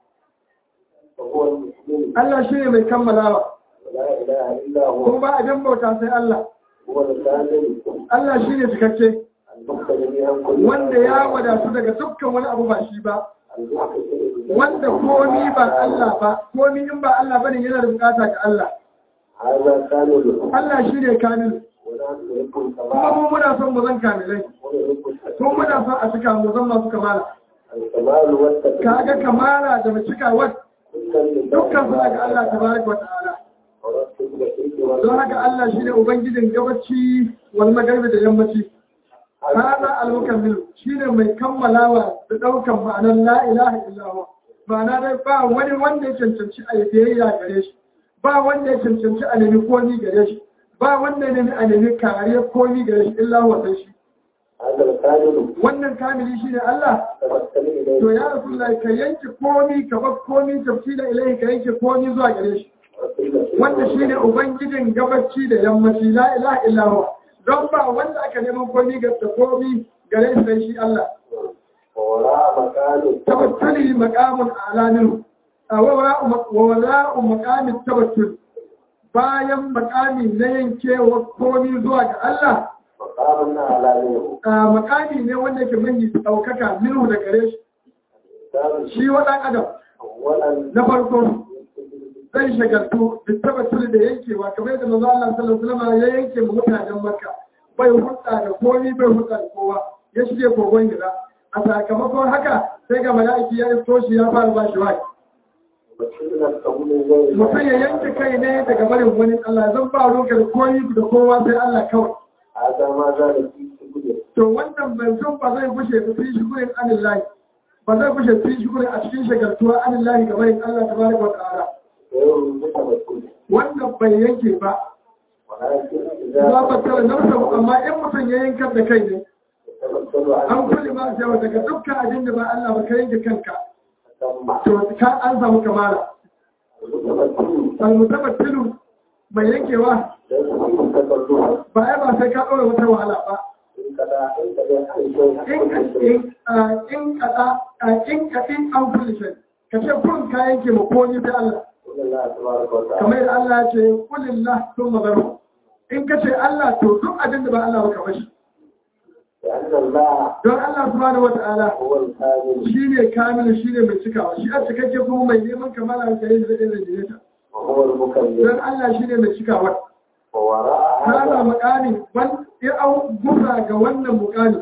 Allah shi ne mai kammalawa kuma ba abin bauta sai Allah Allah shi ne cikakke wanda ya wadatu daga dukkan wani abu ba shi ba wanda komi ba Allah ba komi in ba Allah bane yana da bukata ga Allah Allah shi ne kamil kuma mu muna son mu zan kamilai ko muna son a cika mu zan masu kamala kaga kamala da mu cika wat dukkan su daga Allah tabaraka wa ta'ala don haka Allah shi ne ubangijin gabaci wal magharibi da yammaci hada al-mukammil shine mai kammalawa da daukan ma'anar la ilaha illallah ma'ana dai ba wani wanda ya cancanci a biyayya gare shi ba wanda ya cancanci a nemi komi gare shi ba wanda ne a nemi kariya komi gare shi illa wa sai shi wannan kamili shine Allah to ya rasulullahi ka yanke komi ka bar komi tafsila ilai ka yanke komi zuwa gare shi wanda shine ubangijin gabaci da yammaci la ilaha illallah don ba wanda aka neman komi ga komi gare shi sai shi Allah tabattuli maqamun alamin wa maqamin tabattul bayan maqami na yankewa komi zuwa ga Allah maqami ne wanda yake mai daukaka minhu da gare shi shi wadan adam na farko zai shagaltu da tabbatar da yankewa kamar yadda manzo Allah sallallahu alaihi wasallam ya yanke mu mutanen Makka bai hutsa da komai bai hutsa da kowa ya shige kogon gida a sakamakon haka sai ga mala'iki ya iso shi ya fara bashi wai mutum ya yanke kai ne daga barin wani Allah zan ba roƙar komai da kowa sai Allah kawai to wannan manzon ba zai gushe da fi shukurin anillahi ba zai gushe fi shukurin a cikin shagaltuwa anillahi ga barin Allah tabaraka wa ta'ala wannan bai yanke ba za ba tara nafsa amma in mutum ya yankar da kai ne an kulle ma jawa daga dukkan abin da ba Allah ba ka yanke kanka to ka an samu kamala al-mutabattilu mai yankewa ba ai ba sai ka ɗora wata wahala ba in an kulle shi ka ce kun ka yanke ma komi sai Allah kamar yadda Allah ce kulillah sun mazaru in ka ce Allah to duk abin da ba Allah ba ka bashi لأن الله don Allah subhanahu wata'ala هو الكامل shine kamil shine mai cikawa shi a cikakke kuma mai neman kamala da yayin da zai yi ta وهو المكمل don Allah shine mai cikawa ووراء hada هذا makani ban ya au gusa ga wannan mukami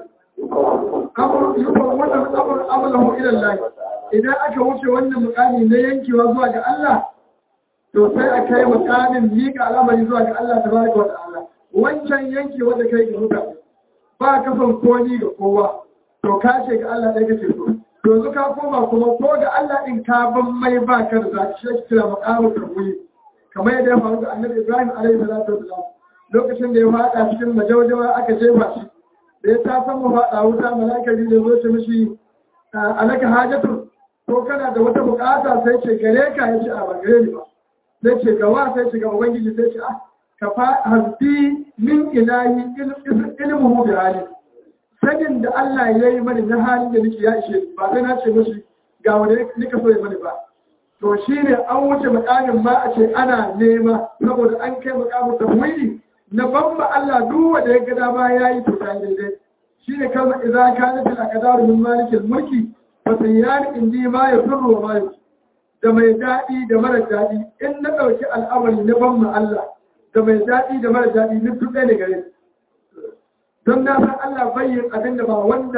amur amalahu ila Allah idan aka wuce wannan mukami na yankewa zuwa ga Allah to sai a kai mukamin miƙa al'amari zuwa ga Allah tabaraka wa ta'ala wancan yankewa da kai ga mutane ba ka son koni ga kowa to ka ce ga Allah ɗaya kake so yanzu ka koma kuma ko ga Allah ɗin ka ban mai ba ka da zaki shi kira mukamin tarbuyi kamar yadda ya faru da Annabi Ibrahim alaihi salatu wasalam lokacin da ya faɗa cikin majaujawa aka jefa shi da ya ta san mu faɗa wuta mala'ikari da zo ce mishi alaka hajatun ko kana da wata bukata sai ce gare ka yace a ba gare ni ba sai ce gawa sai ce ga ubangiji sai ce ka fa hasbi min ilahi ilmuhu bi hali sanin da Allah ya yi mani na halin da nake ya ishe ba sai na ce mishi ga wanda nika so ya mani ba to shine an wuce makamin ma a ce ana nema saboda an kai makamin tafwidi na bamba Allah duk wanda ya ga dama yayi to sai daidai shine kalmar idza kanat al aqdaru min malik al mulki fa sayyan indi ma yafuru wa ma yusi da mai daɗi da mara daɗi in na ɗauki al'amari na bamba Allah da mai daɗi da mara daɗi duk ɗaya ne gare don na san Allah bayyin abin da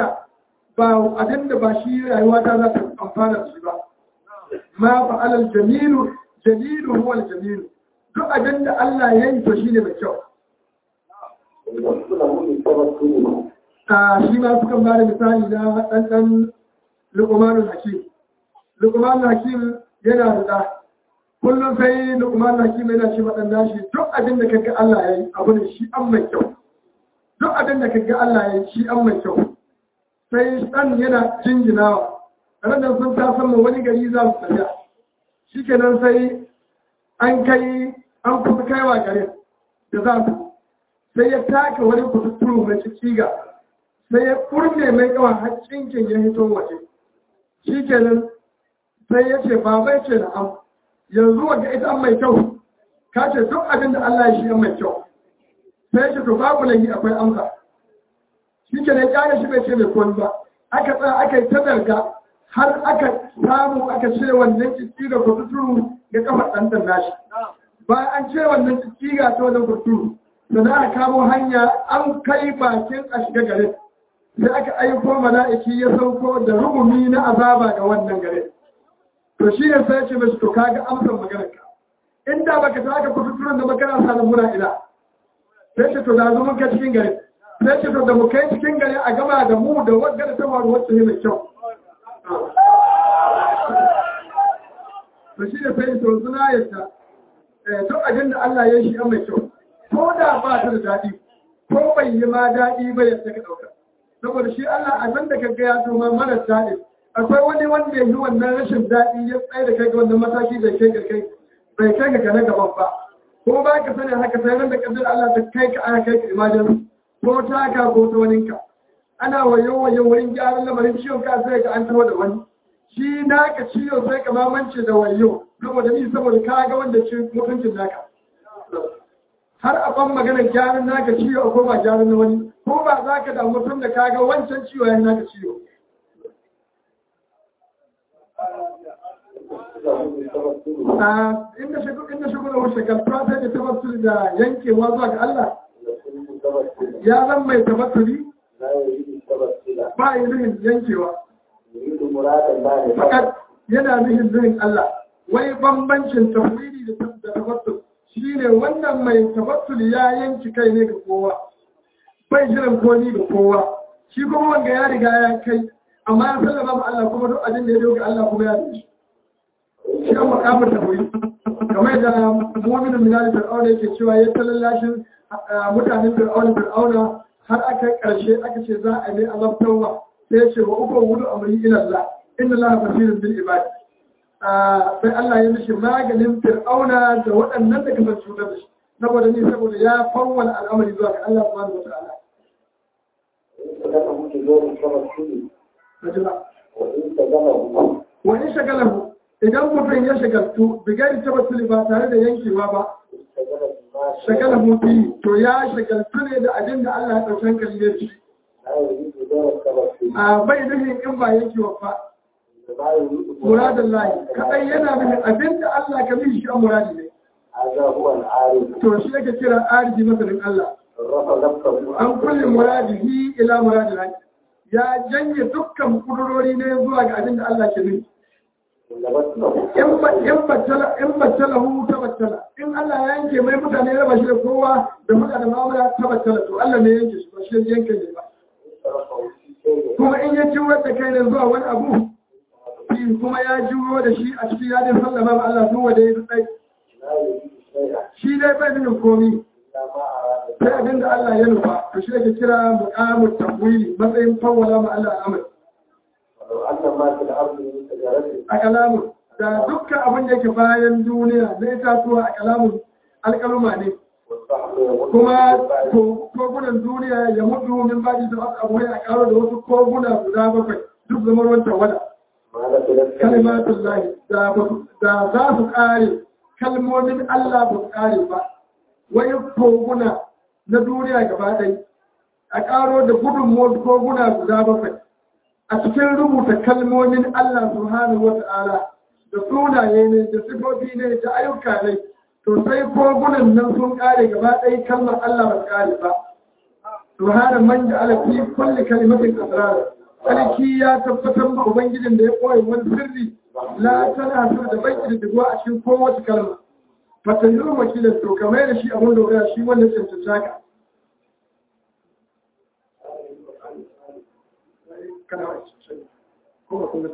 ba shi rayuwa ta za ta amfana da shi ba ma fa alal jamilu huwa al jamilu duk abin da Allah ya yi to shine mai kyau shi ma sukan ba da misali na ɗanɗan Luqmanul Hakim. Luqmanul Hakim yana da kullum sai Luqmanul Hakim yana ce waɗanda shi duk abin da kaga Allah ya yi abu ne shi an mai kyau. Duk abin da kaga Allah ya yi shi an mai kyau. Sai ɗan yana jinjinawa. Ranar sun ta sama wani gari za su tafiya. Shi kenan sai an kusa kaiwa garin da za su. Sai ya taka wani kututuru mai cikiga. Sai ya kurme mai kawa har cinkin ya hito waje. Shi kenan sai ya ce babai ce da am yanzu wadda ita an mai kyau ka ce duk abin da Allah ya shi an mai kyau sai ce to babu lagi akwai amsa shi kenan ya shi bai ce mai kwan ba aka tsaya aka yi ta darga har aka samu aka ce wannan ciki da kututuru ga kafar ɗanɗan nashi bayan an ce wannan ciki ga ta wannan kututuru sannan aka kamo hanya an kai bakin a shiga garin sai aka aiko mala'iki ya sauko da rugumi na azaba ga wannan gare. To shi ne sai ce mashi to kaga amsar maganarka. Inda baka ta aka kututturan da makana sa muna ila. Sai ce to da zo mun kai cikin gare. Sai ce to da mu kai cikin gare a gama da mu da wadda da ta faru wacce ne mai kyau. To shi ne sai to suna yadda duk abin da Allah ya shi an mai kyau. Ko da ba ta da daɗi ko bai yi ma daɗi ba yadda ka ɗauka. Saboda shi Allah a san da kaga ya tuma mara daɗi akwai wani wanda ya yi wannan rashin daɗi ya tsaye da kai ga wannan mataki da kai ga kai bai kai ga na gaban ba ko ba ka sani haka sai nan da kaddar Allah ta kai ka aka kai ka imajin ko ta ka ko ta wani ka ana wayo wurin gyaran lamarin ciwon ka sai ka an tawo da wani shi naka ciwo sai ka mamance da wayo saboda ka ga wanda ci mutuncin naka har a ban maganar gyaran naka ciwo ko ba gyaran na wani ko ba za ka damu mutum da kaga wancan ciwo ya naka ciwo. Inda shigo da wasu kalfa sai da tabattuli da yankewa zuwa ga Allah ya zan mai tabattuli ba yi nuhin yankewa. Fakat yana nuhin nuhin Allah wai bambancin tafwidi da tabattul shi ne wannan mai tabattuli ya yanki kai ne ga kowa. Bai jiran koni ga kowa shi kuma wanda ya riga ya kai amma ya sallama ma Allah kuma duk abin da ya dauka Allah kuma ya dace shi an makamar da koyi kamar da mu'minin minali fir'auna yake cewa ya tallashin mutanen fir'auna har aka karshe aka ce za a yi azabtarwa sai ya ce wa uku wudu amri ila Allah inna Allah basirun bil ibad sai Allah ya mishi maganin fir'auna da waɗannan da kasance cutar da shi saboda ya fawwala al'amari zuwa ga Allah subhanahu wa ta'ala wani shagalahu idan mutum ya shagaltu bigari tabattuli ba tare da yankewa ba shagalahu fi to ya shagaltu ne da abin da Allah ya ɗauki hankali ne shi a bai nufin in ba yake wafa muradin layi kaɗai yana nufin abin da Allah ka mishi shi an muradi ne to shi yake kira arifi masanin Allah an kulle muradihi ila muradin layi ya janye dukkan kudurori ne zuwa ga abin da Allah ke nufi in battala hu ta battala in Allah ya yanke mai mutane raba shi da kowa da muka da mamura ta battala to Allah ne yanke shi ba shi yanke ne ba kuma in ya jiwo da kai ne zuwa wani abu kuma ya jiwo da shi a cikin yadin sallama ba Allah zuwa da ya tsaye shi dai bai nuna komi sai abin da Allah ya nufa to shi ake kira muqamut tawili matsayin fawwala ma Allah al'amr a kalamun da dukkan abin da yake bayan duniya na itatuwa a kalamun alƙaluma ne kuma kogunan duniya ya mutu min baji da wasu abu a karo da wasu koguna guda bakwai duk zama ruwan tawada kalimatun lahi da za su ƙare kalmomin Allah ba su ƙare ba wai koguna na duniya gaba ɗai a karo da gudun koguna guda bakwai a cikin rubuta kalmomin Allah subhanahu wa ta'ala da sunaye ne da sifofi ne da ayyuka ne to sai kogunan nan sun kare gaba ɗaya kalmar Allah ba su kare ba subhana man ja'ala fi kulli kalimatin asrar sarki ya tabbatar ma ubangijin da ya koyi wani sirri la tana sir da bai da duwa a cikin kowace kalma fatayyur wakilin to kamar da shi abun dogara shi wanda cancanta ka kana kuma kuma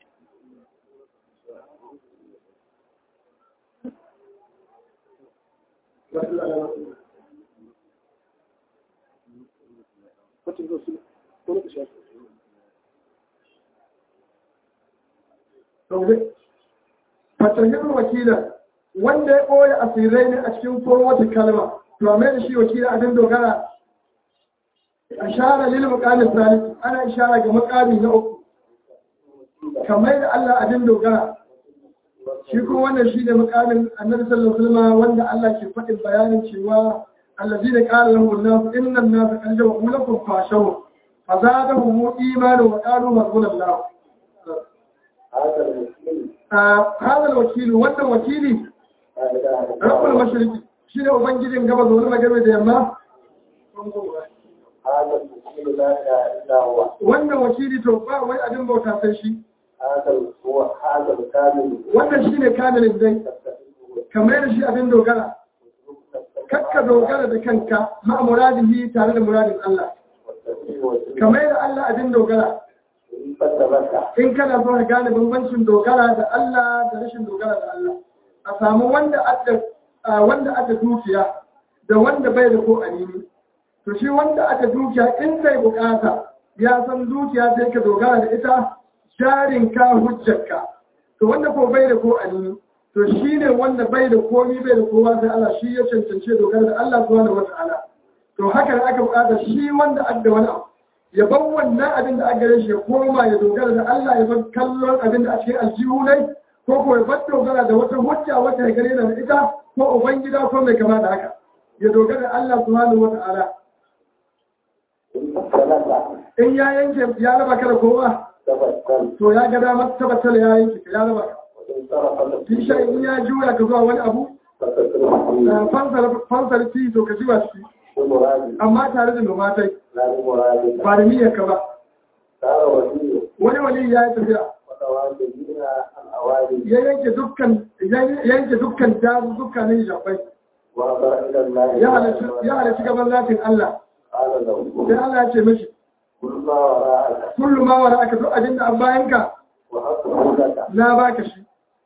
fatahin wakila wanda ya ɓoye asirai ne a cikin kowace kalma to a mai da shi wakila abin dogara a shara lil muqamin salih ana ishara ga muqami na uku kamar da Allah abin dogara shi ko wannan shi ne muqamin annabi sallallahu alaihi wasallam wanda Allah ke faɗin bayanin cewa alladhina qala lahum an-nas inna an-nasa qad jama'u lakum fashaw fazadahum imanan wa qalu hasbunallah هذا الوكيل وانت وكيلي رب المشرق شنو ubangijin gaba da wani magana da yamma wannan wakili to ba wai abin bauta sai shi wannan shine kamilin dai kamar da shi abin dogara kakka dogara da kanka ma muradihi tare da muradin Allah kamar da Allah abin dogara in kana so ka gane bambancin dogara da Allah da rashin dogara da Allah a samu wanda aka dukiya da wanda bai da ko anini to shi wanda aka dukiya in sai bukata ya san dukiya sai ka dogara da ita jarin ka hujjarka to wanda ko bai da ko anini to shine wanda bai da komi bai da kowa sai Allah shi ya cancance dogara da Allah subhanahu wataala to haka da aka bukata shi wanda aka da wani abu ya bar wannan abin da aka gare shi ya koma ya dogara da Allah ya bar kallon abin da a cikin aljihu ne ko ya bar dogara da wata hujja wata ya gare da ita ko ubangida ko mai kama da haka ya dogara da Allah subhanahu wata'ala in ya yanke ya raba ka da kowa to ya ga damar tabbatar ya yanke ka ya raba ka fi shi in ya juya ka zuwa wani abu fansar fi to ka ji ba shi amma tare da numatai ba da niyyar ka ba wani ya yi tafiya ya yanke dukkan dazu dukkanin jafai ya halarci gaban latin Allah sai Allah ya ce mashi kullum ma wara aka duk abin da an bayanka na baka shi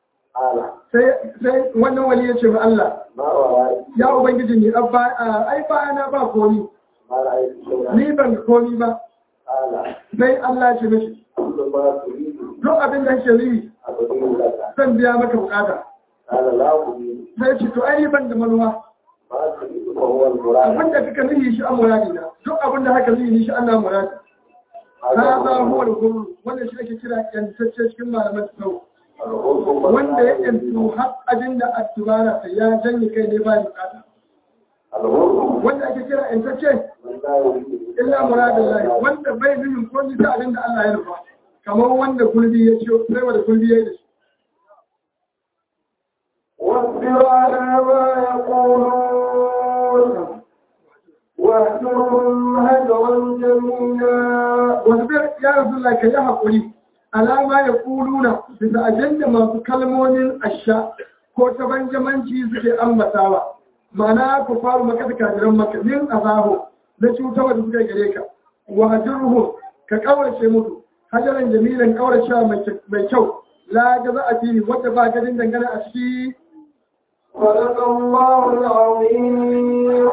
sai wannan wali ya ce ma Allah ya ubangiji ni ai bayana ba komi ni ban komi ba sai Allah ya ce mashi duk abin da ke yi zan biya maka bukata sai ce to ai ban da manuwa abin da kaka nihi shi an muradi na duk abin da haka nihi shi an na muradi هذا هو الغرور wanda shi ake kira yantacce cikin malaman tsaro wanda ya yantu har abin da addubara sai ya janye kai ne ba bukata wanda ake kira yantacce illa muradallahi wanda bai nufin ko ni ta abin da Allah ya nufa kamar wanda kulbi ya ciyo sai wanda kulbi ya yi da shi واصبر على ما يقولون واهجرهم هجرا جميلا واصبر يا رسول الله كي حقولي على ما يقولون bisa ajanda masu kalmomin asha ko ta banjamanci suke ambatawa ma'ana ku faru maka da kajiran maka min azaho na cutarwa da suka gare ka wa hajruhu ka kaurace mutu hajaran jamilan kaurace mai kyau la jaza a fili wadda ba gadin dangane a ciki صدق الله العظيم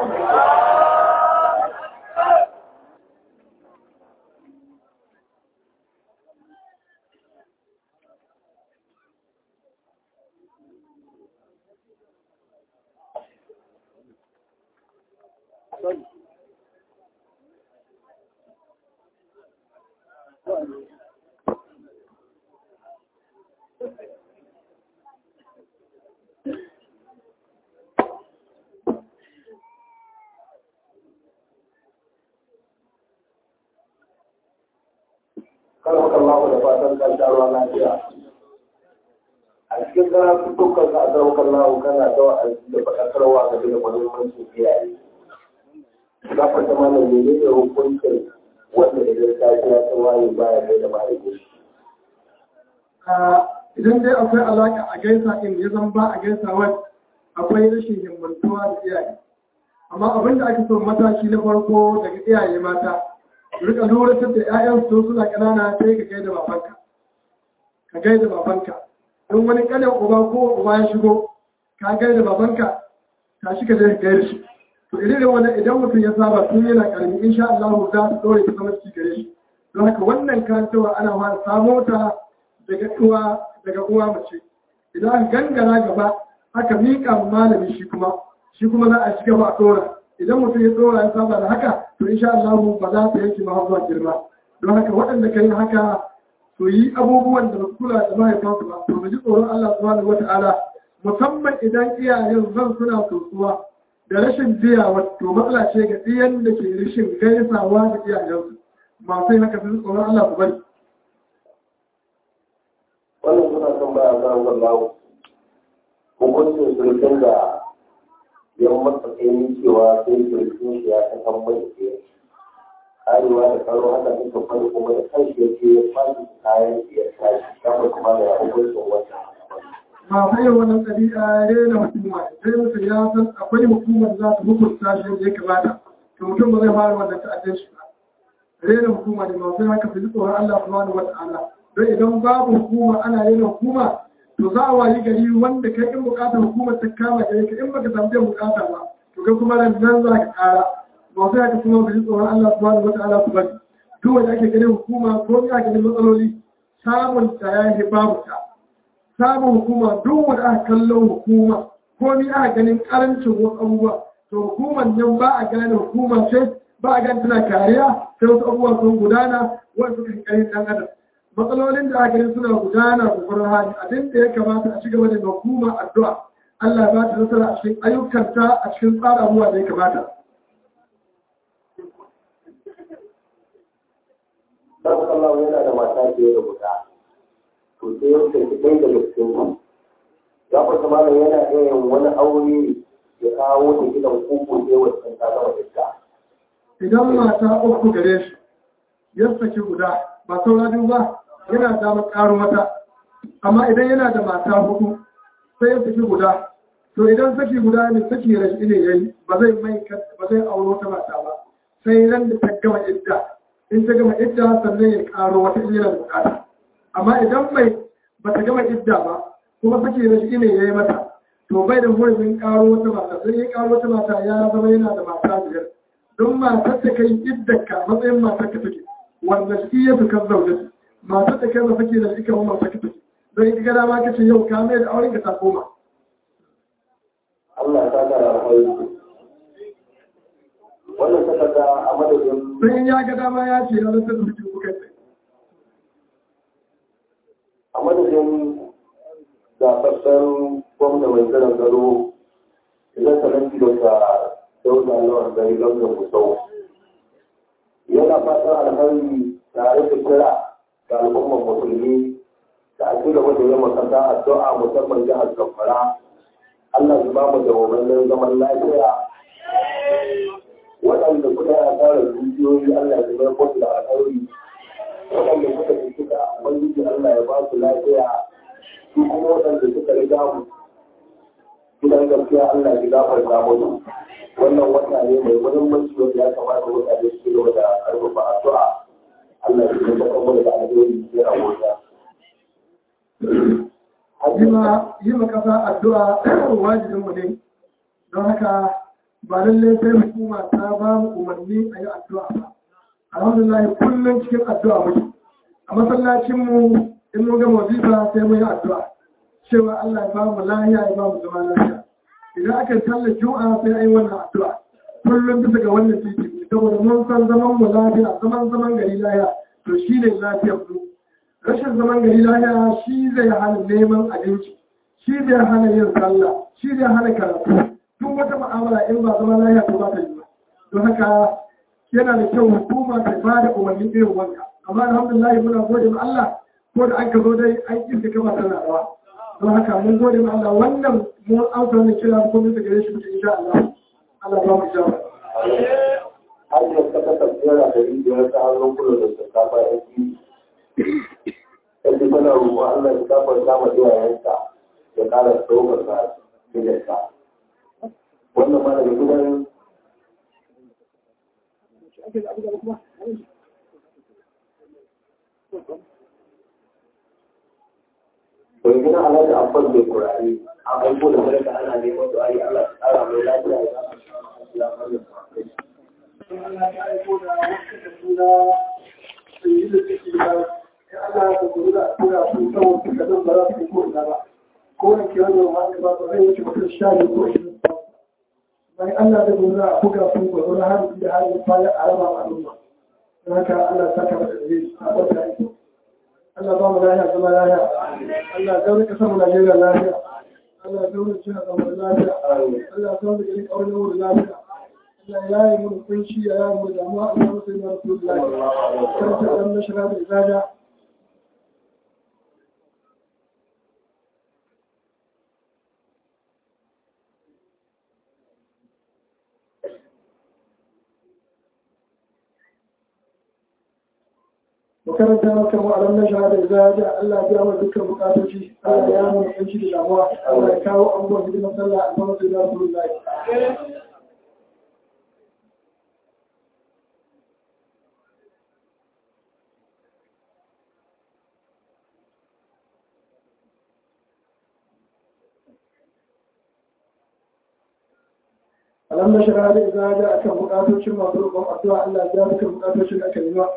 kalmar Allah da fatan kan sharuwa lafiya a cikin karatu dukkan ka a daukan lahu kana da wa'azi da faɗakarwa ga daga mahimmancin iyaye za ka ta mana ne ne hukuncin wanda idan ta kira ta waye baya kai da mahaifin idan dai akwai alaƙa a gaisa in ya zan ba a gaisawa akwai rashin himmantuwa da iyaye amma abin da ake so mataki na farko daga iyaye mata rika lura da ƴaƴan su suna ƙanana sai ka gaida babanka ka gaida babanka in wani ƙanin uba ko uba ya shigo ka gaida babanka ta shi ka je ka gaida shi to idan wannan idan mutum ya saba tun yana ƙarami insha Allah za su dore ta zama ciki gare shi don haka wannan karantawa ana fara samo ta daga uwa mace idan aka gangara gaba aka miƙa malami shi kuma za a shiga ba a tsora idan mutum ya tsora ya saba da haka to insha Allah ba za ta yanke ba zuwa girma don haka waɗanda kan yi haka to yi abubuwan da ba su kula da mahaifansu ba to mu ji tsoron Allah subhanahu wata'ala musamman idan iyayen zan suna tsotsuwa da rashin jiyawa to matsala ce ga iyan da ke rashin gaisawa da iyayensu masu yi haka su tsoron Allah ku bari wannan suna son baya kan wallahu hukuncin sulkin da yan masa kai cewa sai sulkin shi ya ta kan mai ke arewa da karo haka duka kwanu kuma da kanshi ya ce ya fashi kayan ya tashi kama kuma da ya hukuncin wata masu yin wannan ɗabi'a rena hukuma sai mutum ya san akwai hukumar za ta hukunta shi yadda ya kamata to mutum ba zai fara wannan ta'addar shi ba rena hukuma ne masu haka fi tsoron Allah subhanahu wata'ala don idan babu hukuma ana rena hukuma to za a wayi gari wanda kai in bukatar hukumar ta kama gare ka in baka samu biyan bukata ba to kai kuma nan za ka kara masu haka kuma fi tsoron Allah subhanahu wata'ala su bari duk wanda ake ganin hukuma ko ya ganin matsaloli samun ta ya yi babu ta samun hukuma duk wanda aka kallon hukuma ko ni aka ganin karancin wasu abubuwa to hukumar nan ba a gane hukuma ce ba a gane tana kariya sai wasu abubuwa sun gudana wanda suka karin dan adam matsalolin da aka gani suna gudana da farin hali abin da ya kamata a cigaba da hukuma addu'a Allah ba ta nasara a cikin ayyukanta a cikin tsara abubuwa da ya kamata. Barka Allah yana da mata da ya rubuta. To sai yau sai ɗaya daga cikin ku ya fata malam yana iya yin wani aure ya kawo da gidan koko sai wacce ta zama iska idan mata uku gare shi ya saki guda ba saura biyu ba yana da karo mata amma idan yana da mata hudu sai ya saki guda to idan saki guda ne saki rashi ne yayi ba zai auro ta mata ba sai ran da ta gama idda in ta gama idda sannan ya karo wata in yana da bukata amma idan ba ta gama idda ba kuma sake da shi ne ya yi mata to bai da hurumin karo wata mata sai ya karo wata mata ya zama yana da mata biyar don matar ta kai iddarka matsayin matar ka take wanda shi ya fi kan zaune matar ta kai ba sake da shi kamar matar ka take don ita gada ma kace yau ka mai da auren ka ta koma Allah ta kara alheri wannan takarda a madadin sai ya ga dama ya ce ya rasa da mutum kuka tsaye a madadin zaɓaɓɓen gwamna mai zanen gado idan sananci da ta dauda lawan gari gwamnan musau fatan alkhairi tare da kira ga al'ummar musulmi da a cigaba da yin makasa addu'a musamman jihar Zamfara. Allah ya ba mu da wannan zaman lafiya. Waɗanda suka yi asarar dukiyoyi Allah ya zama musu da alkhairi. Waɗanda suka fi suka ubangiji Allah ya ba su lafiya. Su kuma waɗanda suka riga mu gidan gaskiya Allah ya gafarta musu. Wannan wata ne mai muhimmanci wanda ya kamata mutane su gaba da karfafa addu'a. Allah ya zama mu da alheri ya rahota. yi ma kasa addu'a wajibinmu ne, don haka ba lallai sai hukuma ta ba mu umarni a yi addu'a ba. Alhamdulillah kullum cikin addu'a muke. A masallacinmu in mun gama wazifa sai mun yi addu'a cewa Allah ya ba mu lahiya ya ba mu zama lafiya. Idan aka sallar juma'a sai an yi wannan addu'a kullum bisa ga wannan titi saboda mun san zaman mu lafiya zaman gari lafiya to shi ne lafiyar mu. Rashin zaman gari lafiya shi zai hana neman abinci, shi zai hana yin sallah, shi zai hana karatu. Duk wata mu'amala in ba zaman lafiya to ba ta yi ba. Don haka yana da kyau hukuma ta ba da umarni irin wanka. Amma alhamdulillah muna gode ma Allah ko da an ka zo dai an kirka kama tana rawa. Don haka mun gode ma Allah wannan mun amsa wannan kira ko mun gare shi muke insha Allah. Allah ba mu jawo. Hajiyar ta kasance da rijiyar ta hannun kula da shinkafa ya ci. Yadda tana roƙon Allah ya gafarta ma iyayenta ya ƙara ɗaukar sa mijinta. Wannan ma daga gidan bai gina alhaji abbas mai kurare an aiko da sadaka ana neman su ayi Allah ya tsara mai lafiya ya zama ya aiko da wasu da suna yi da suke da ya Allah ya kuru da tura su saboda suka zan ba za su yi ko ina ba ko da ke wani wani ba ba zai wuce mutum sha ne ko shi bayan Allah da kuru da buga su ba zuwa har da har da fara a raba al'umma don haka Allah ya saka mata da zai a wata aiki Allah ba mu lafiya zama lafiya Allah zaune kasar mu Najeriya lafiya Allah zaune jihar Zamfara lafiya Allah zaune garin ƙaunar wuri lafiya Allah ya yi mun kunci ya yi mun damuwa Allah musu yi na Rasulullahi karanta ɗan na shiga da izaja makaranta maka wa'alan na shahada izaja Allah ya biya dukkan bukatoci Allah ya yi mun kunci da damuwa Allah ya kawo abubuwan hidimar sallah a kuma su yi na Rasulullahi alam na shara da izaja akan bukatocin masu roƙon addu'a Allah ya duka bukatocin da aka yi ba.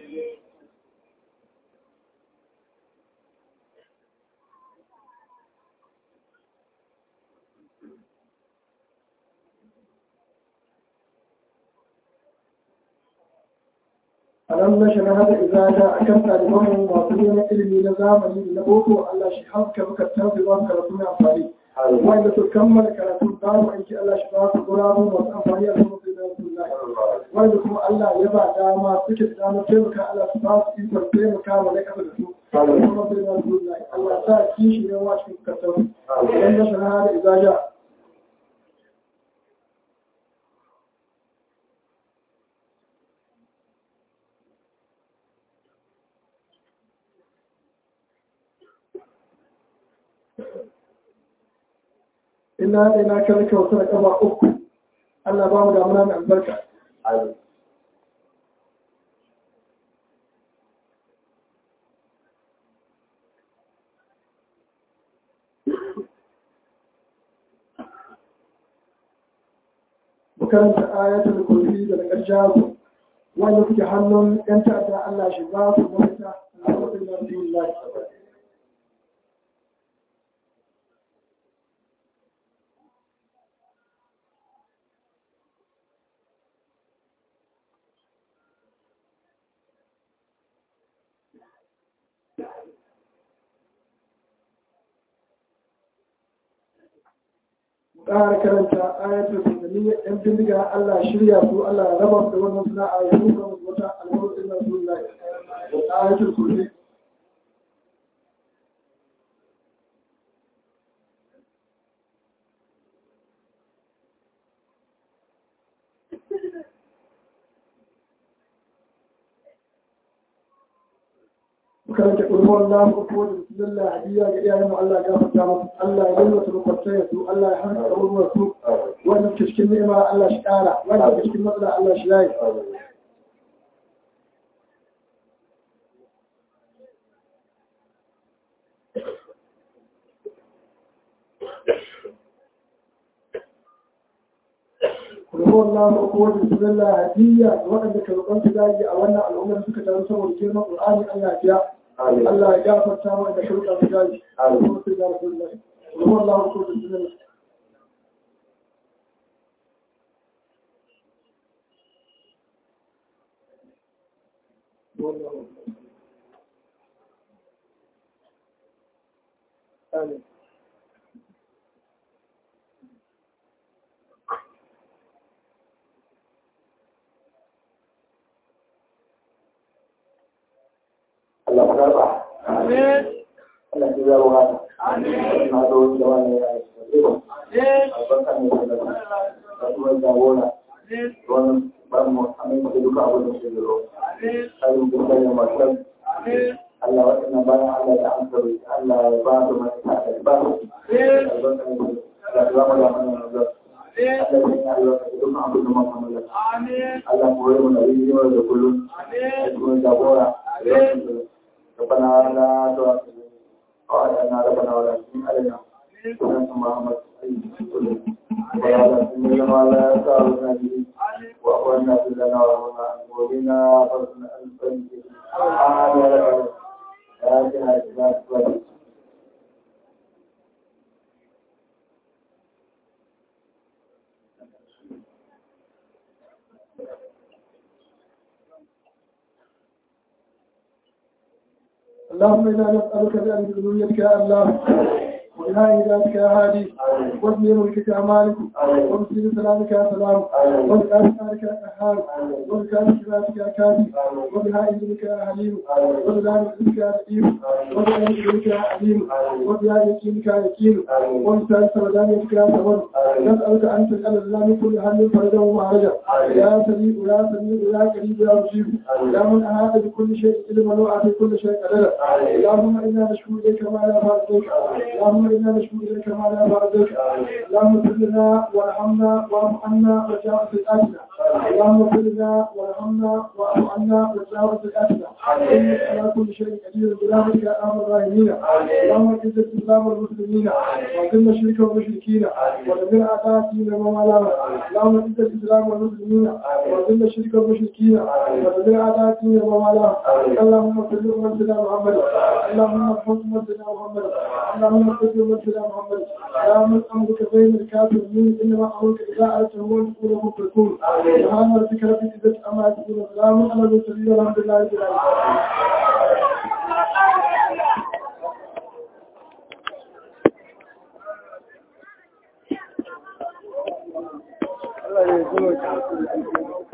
Alam na shara da izaja akan ɗaliban masu neman ilimi na zamani da na boko Allah shi haska bukatun su ba su karatu mai amfani. Wanda su kammala karatun babu aiki Allah shi ba su gurabu masu amfani a kuma sai da su wanda kuma Allah ya ba dama suke da damar taimaka Allah su ba su ikon taimaka wa na kasa da su kuma sai da su Allah sa kishi ne wa cikin kasar idan na shana da izaja ina da ina kan kyauta da kama uku Allah ba mu damuna mai albarka bukaranta ayatul kursi da ƙarshe wanda kuke hannun yan ta'adda Allah shi ba su mafita alhamdulillah ƙara karanta ayatul kursi yan bindiga Allah shirya su Allah raba su da wannan sana'a ya rufa musu wata albarkacin Rasulullahi ayatul kursi karanta ƙulhuwar lamu ko da bismillah hadiya ga iyayen Allah ya gafarta musu Allah ya yi wasu makwabta su Allah ya harka ƙulhuwar su wanda ke cikin ni'ima Allah shi ƙara wanda ke cikin matsala Allah shi yayi ƙulhuwar lamu ko da bismillah hadiya ga waɗanda ke roƙon su zagi a wannan al'ummar suka taru saboda girman Qur'ani Allah ya Allah ya gafarta mu da shirka su gaji kuma su ga Rasulullahi kuma Allah ko da sunan Amin Allah karba. Amin. Allah ya jawo haka. Amin. Na zo da wani ya yi. Amin. Albarka ne da kuma jagora. Amin. Wannan ban mu amin da duka abin da ke zuro. Amin. Ayin da kai masu. Amin. Allah wannan bayan Allah ya amfani Allah ya ba su mai ta ba. Amin. Albarka ne da zama da mana da. Amin. Allah ya duka abin da mu Amin. Allah ko yi mana yi da kullum. Amin. Kuma jagora. Amin. ربنا لا تؤاخذنا وعلينا ربنا ولا تحمل علينا سنة محمد ولا تحملنا ولا تساونا به وأخونا كلنا ورحمنا وبنا فرسنا الفريق آمين يا رب يا جهاز اللهم إنا نسألك بأن ذنوبك يا الله وإلهي يا هادي واسمي ملكك يا مالك وبسم سلامك يا سلام وبكاسمك يا قهار وبكاسمك يا كافي وبهاء إذنك يا حليم وبذلك إذنك يا رحيم وبذلك إذنك يا عليم وبذلك يقينك يا يقين وبسال سردانيتك يا صبر نسألك أن تجعل لنا من كل هم فرجا ومعرجا يا سميع يا سميع يا قريب يا مجيب يا من أحاط بكل شيء علما وأعطي كل شيء قدرا اللهم إنا نشكو إليك ما لا فارقك اللهم إنا نشكو إليك ما لا فارقك اللهم اغفر لنا وارحمنا واعف عنا وجاوز سيئاتنا اللهم اغفر لنا وارحمنا واعف عنا وجاوز سيئاتنا إنك على كل شيء قدير برحمتك يا أرحم الراحمين اللهم اعز الإسلام والمسلمين وأذل الشرك والمشركين ودمر أعداء الدين ومن والاهم اللهم اعز الإسلام والمسلمين وأذل الشرك والمشركين ودمر أعداء الدين ومن والاهم اللهم صل على سيدنا محمد اللهم ارحم سيدنا محمد اللهم صل على سيدنا محمد يا من أمرك بين الكافرين إنما أمرك إذا أردت هو أن تكون فيكون سبحان ربك رب العزة عما يصفون وسلام على المرسلين والحمد لله رب العالمين.